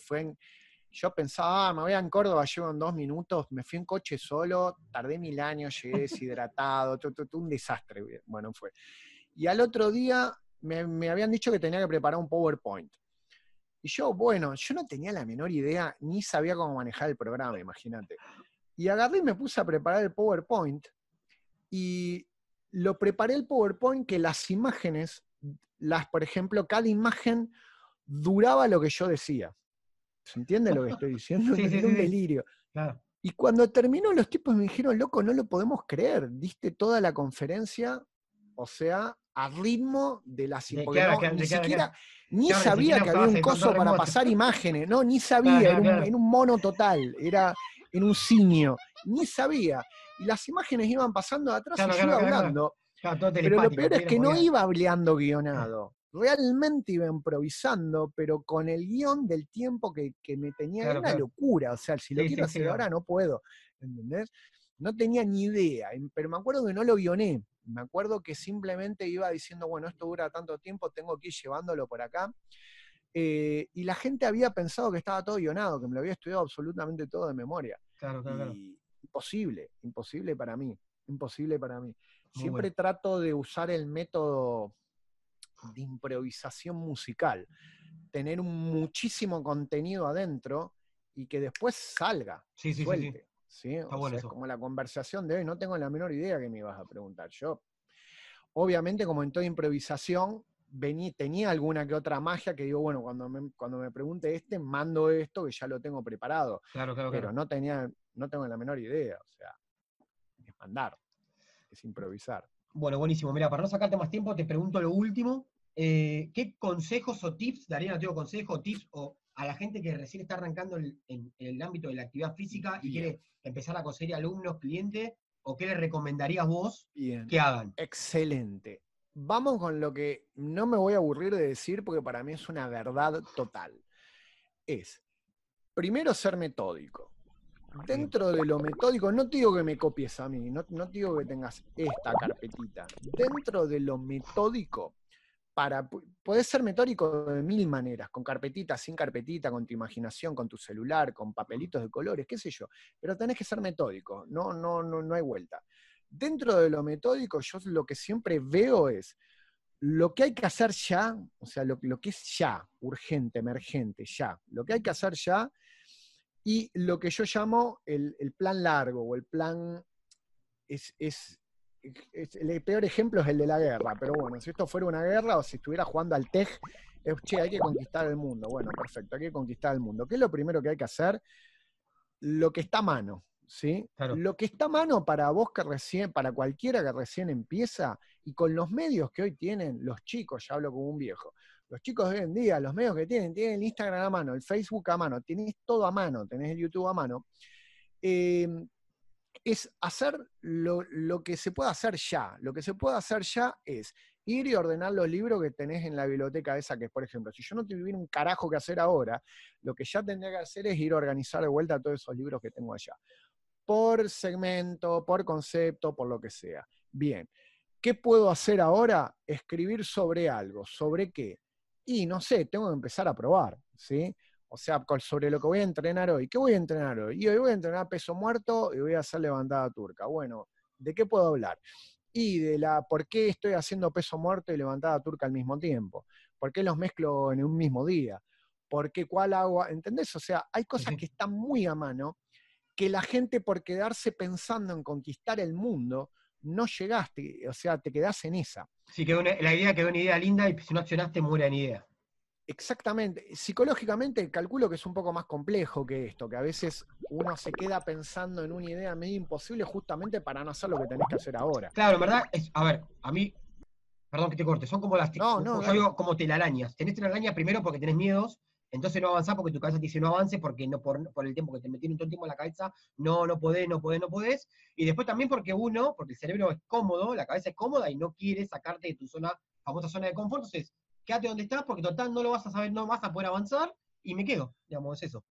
yo pensaba, me voy a en Córdoba, llego en 2 minutos, me fui en coche solo, tardé 1000 años, llegué deshidratado, un desastre. Bueno, fue. Y al otro día me habían dicho que tenía que preparar un PowerPoint. Y yo, bueno, yo no tenía la menor idea, ni sabía cómo manejar el programa, imagínate. Y agarré y me puse a preparar el PowerPoint, y lo preparé el PowerPoint que las imágenes, por ejemplo, cada imagen duraba lo que yo decía. ¿Se entiende lo que estoy diciendo? Sí, sí, Era sí, un sí. delirio. Claro. Y cuando terminó, los tipos me dijeron, loco, no lo podemos creer, diste toda la conferencia, o sea, a ritmo de porque Claro, no, claro, ni claro, siquiera, ni claro, ni sabía siquiera que había usabas un el coso control para remoto. pasar imágenes, no, ni Claro, sabía, claro, claro. era un mono total, era en un simio, ni sabía. Y las imágenes iban pasando de atrás y Claro, yo claro, iba claro, claro. hablando, Claro, todo pero lo telepático, peor el es pibe no que no podía. iba hablando guionado. Realmente iba improvisando, pero con el guión del tiempo que me tenía, era Claro, una claro. locura. O sea, si lo Sí, quiero sí, sí, hacer ahora no puedo, ¿entendés? No tenía ni idea, pero me acuerdo que no lo guioné. Me acuerdo que simplemente iba diciendo, bueno, esto dura tanto tiempo, tengo que ir llevándolo por acá. Y la gente había pensado que estaba todo guionado, que me lo había estudiado absolutamente todo de memoria. claro, claro, claro. Y imposible para mí, imposible para mí. Muy bueno. Siempre trato de usar el método de improvisación musical, tener muchísimo contenido adentro y que después salga, Sí, sí, sí, sí. suelte. ¿Sí? Está O bueno sea, es eso. como la conversación de hoy, no tengo la menor idea que me ibas a preguntar. Yo, obviamente, como en toda improvisación, tenía alguna que otra magia que digo, bueno, cuando me pregunte mando esto que ya lo tengo preparado. Claro, claro, Pero claro. no tengo la menor idea. O sea, es mandar, es improvisar. Bueno, buenísimo. Mira, para no sacarte más tiempo, te pregunto lo último. ¿Qué consejos o tips darían a tu consejo, tips o a la gente que recién está arrancando en el ámbito de la actividad física y Bien. quiere empezar a conseguir alumnos, clientes? ¿O qué le recomendarías vos Bien. que hagan? Excelente. Vamos con lo que no me voy a aburrir de decir porque para mí es una verdad total. Es, primero, ser metódico. Dentro de lo metódico, no te digo que me copies a mí, no te digo que tengas esta carpetita. Dentro de lo metódico, podés ser metódico de 1000 maneras, con carpetita, sin carpetita, con tu imaginación, con tu celular, con papelitos de colores, qué sé yo. Pero tenés que ser metódico, no hay vuelta. Dentro de lo metódico, yo lo que siempre veo es lo que hay que hacer ya, o sea, lo que es ya, urgente, emergente, ya, lo que hay que hacer ya, y lo que yo llamo el plan largo, o el plan, el peor ejemplo es el de la guerra, pero bueno, si esto fuera una guerra, o si estuviera jugando al TEG, che, hay que conquistar el mundo. Bueno, perfecto, hay que conquistar el mundo. ¿Qué es lo primero que hay que hacer? Lo que está a mano. ¿sí? Claro. Lo que está a mano para vos para cualquiera que recién empieza, y con los medios que hoy tienen los chicos, ya hablo como un viejo, los chicos de hoy en día, los medios que tienen el Instagram a mano, el Facebook a mano, tenés todo a mano, tenés el YouTube a mano, es hacer lo que se puede hacer ya. Lo que se puede hacer ya es ir y ordenar los libros que tenés en la biblioteca esa, que por ejemplo, si yo no tuviera un carajo que hacer ahora, lo que ya tendría que hacer es ir a organizar de vuelta todos esos libros que tengo allá. Por segmento, por concepto, por lo que sea. Bien. ¿Qué puedo hacer ahora? Escribir sobre algo. ¿Sobre qué? Y no sé, tengo que empezar a probar, ¿sí? O sea, sobre lo que voy a entrenar hoy. ¿Qué voy a entrenar hoy? Y hoy voy a entrenar peso muerto y voy a hacer levantada turca. Bueno, ¿de qué puedo hablar? Y de por qué estoy haciendo peso muerto y levantada turca al mismo tiempo. ¿Por qué los mezclo en un mismo día? ¿Por qué cuál hago? ¿Entendés? O sea, hay cosas que están muy a mano que la gente, por quedarse pensando en conquistar el mundo, no llegaste, o sea, te quedás en esa. Sí, la idea quedó una idea linda y si no accionaste, muere en idea. Exactamente. Psicológicamente calculo que es un poco más complejo que esto, que a veces uno se queda pensando en una idea medio imposible justamente para no hacer lo que tenés que hacer ahora. Claro, en verdad, a ver, a mí, perdón que te corte, son como las yo digo como telarañas. Tenés telarañas primero porque tenés miedos, entonces no avanzás porque tu cabeza te dice no avances, porque no por el tiempo que te metieron todo el tiempo en la cabeza, no podés. Y después también porque el cerebro es cómodo, la cabeza es cómoda y no quiere sacarte de tu famosa zona de confort, entonces quédate donde estás porque total no lo vas a saber, no vas a poder avanzar y me quedo, digamos, es eso.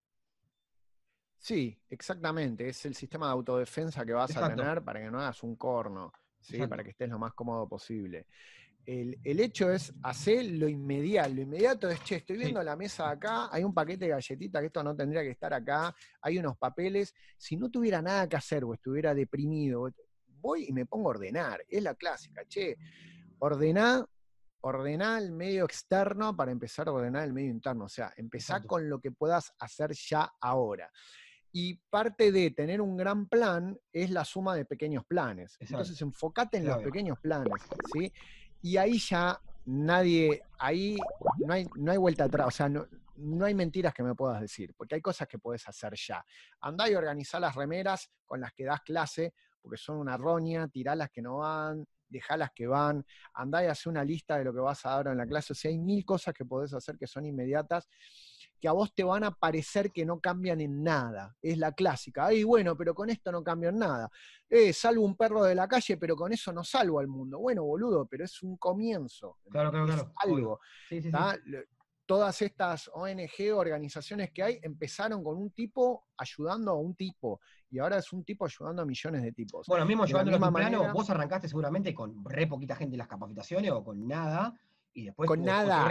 Sí, exactamente, es el sistema de autodefensa que vas a tener para que no hagas un corno, ¿sí? Para que estés lo más cómodo posible. El hecho es hacer lo inmediato. Lo inmediato es, estoy viendo la mesa acá, hay un paquete de galletitas, que esto no tendría que estar acá, hay unos papeles. Si no tuviera nada que hacer o estuviera deprimido, voy y me pongo a ordenar. Es la clásica, ordená el medio externo para empezar a ordenar el medio interno. O sea, empezá con lo que puedas hacer ya ahora. Y parte de tener un gran plan es la suma de pequeños planes. Exacto. Entonces, enfocate en los pequeños planes, ¿sí? Y ahí ya ahí no hay vuelta atrás, o sea, no hay mentiras que me puedas decir, porque hay cosas que podés hacer ya. Andá y organizá las remeras con las que das clase, porque son una roña, tirá las que no van, dejá las que van, andá y hacé una lista de lo que vas a dar en la clase. O sea, hay 1000 cosas que podés hacer que son inmediatas, que a vos te van a parecer que no cambian en nada. Es la clásica. Ay, bueno, pero con esto no cambio en nada. Salvo un perro de la calle, pero con eso no salvo al mundo. Bueno, boludo, pero es un comienzo. Claro. Es algo. Sí. Todas estas ONG, organizaciones que hay, empezaron con un tipo ayudando a un tipo. Y ahora es un tipo ayudando a millones de tipos. Bueno, mismo llevándolo a tu plano, vos arrancaste seguramente con re poquita gente en las capacitaciones o con nada. Y después con nada,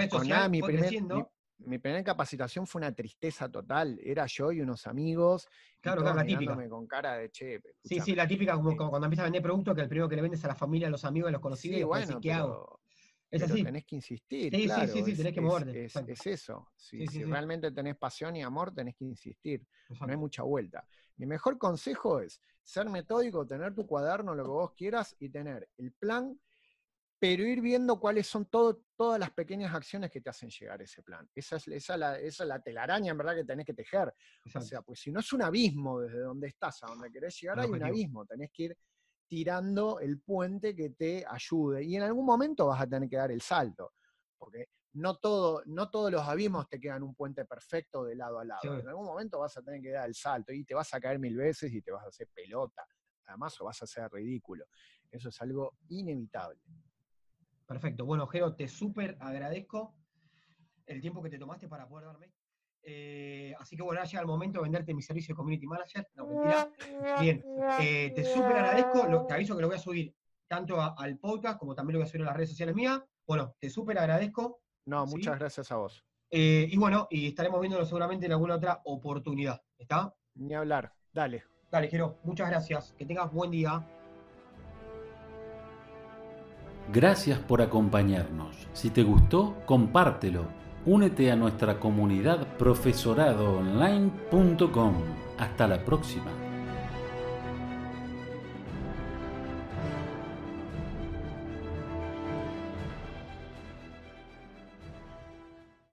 mi primera capacitación fue una tristeza total. Era yo y unos amigos. Claro, la típica. Con cara de escuchame. Sí, la típica, como cuando empiezas a vender productos, que el primero que le vendes a la familia, a los amigos, a los conocidos, sí, y después bueno, ¿qué hago? Es pero así. Tenés que insistir. Sí, claro, tenés que moverte. Es eso. Si realmente tenés pasión y amor, tenés que insistir. Exacto. No hay mucha vuelta. Mi mejor consejo es ser metódico, tener tu cuaderno, lo que vos quieras, y tener el plan, pero ir viendo cuáles son todas las pequeñas acciones que te hacen llegar a ese plan. Esa es la telaraña, en verdad, que tenés que tejer. Exacto. O sea, pues si no es un abismo desde donde estás a donde querés llegar, hay un abismo. Tenés que ir tirando el puente que te ayude. Y en algún momento vas a tener que dar el salto. Porque no todos los abismos te quedan un puente perfecto de lado a lado. Sí. En algún momento vas a tener que dar el salto y te vas a caer 1000 veces y te vas a hacer pelota. Además, o vas a hacer ridículo. Eso es algo inevitable. Perfecto. Bueno, Jero, te súper agradezco el tiempo que te tomaste para poder darme. Así que bueno, ahora llega el momento de venderte mi servicio de Community Manager. No, mentira. Bien, te súper agradezco. Te aviso que lo voy a subir tanto al podcast como también lo voy a subir a las redes sociales mías. Bueno, te súper agradezco. No, ¿sí? Muchas gracias a vos. Y bueno, y estaremos viéndolo seguramente en alguna otra oportunidad. ¿Está? Ni hablar. Dale. Dale, Jero. Muchas gracias. Que tengas buen día. Gracias por acompañarnos. Si te gustó, compártelo. Únete a nuestra comunidad profesoradoonline.com. Hasta la próxima.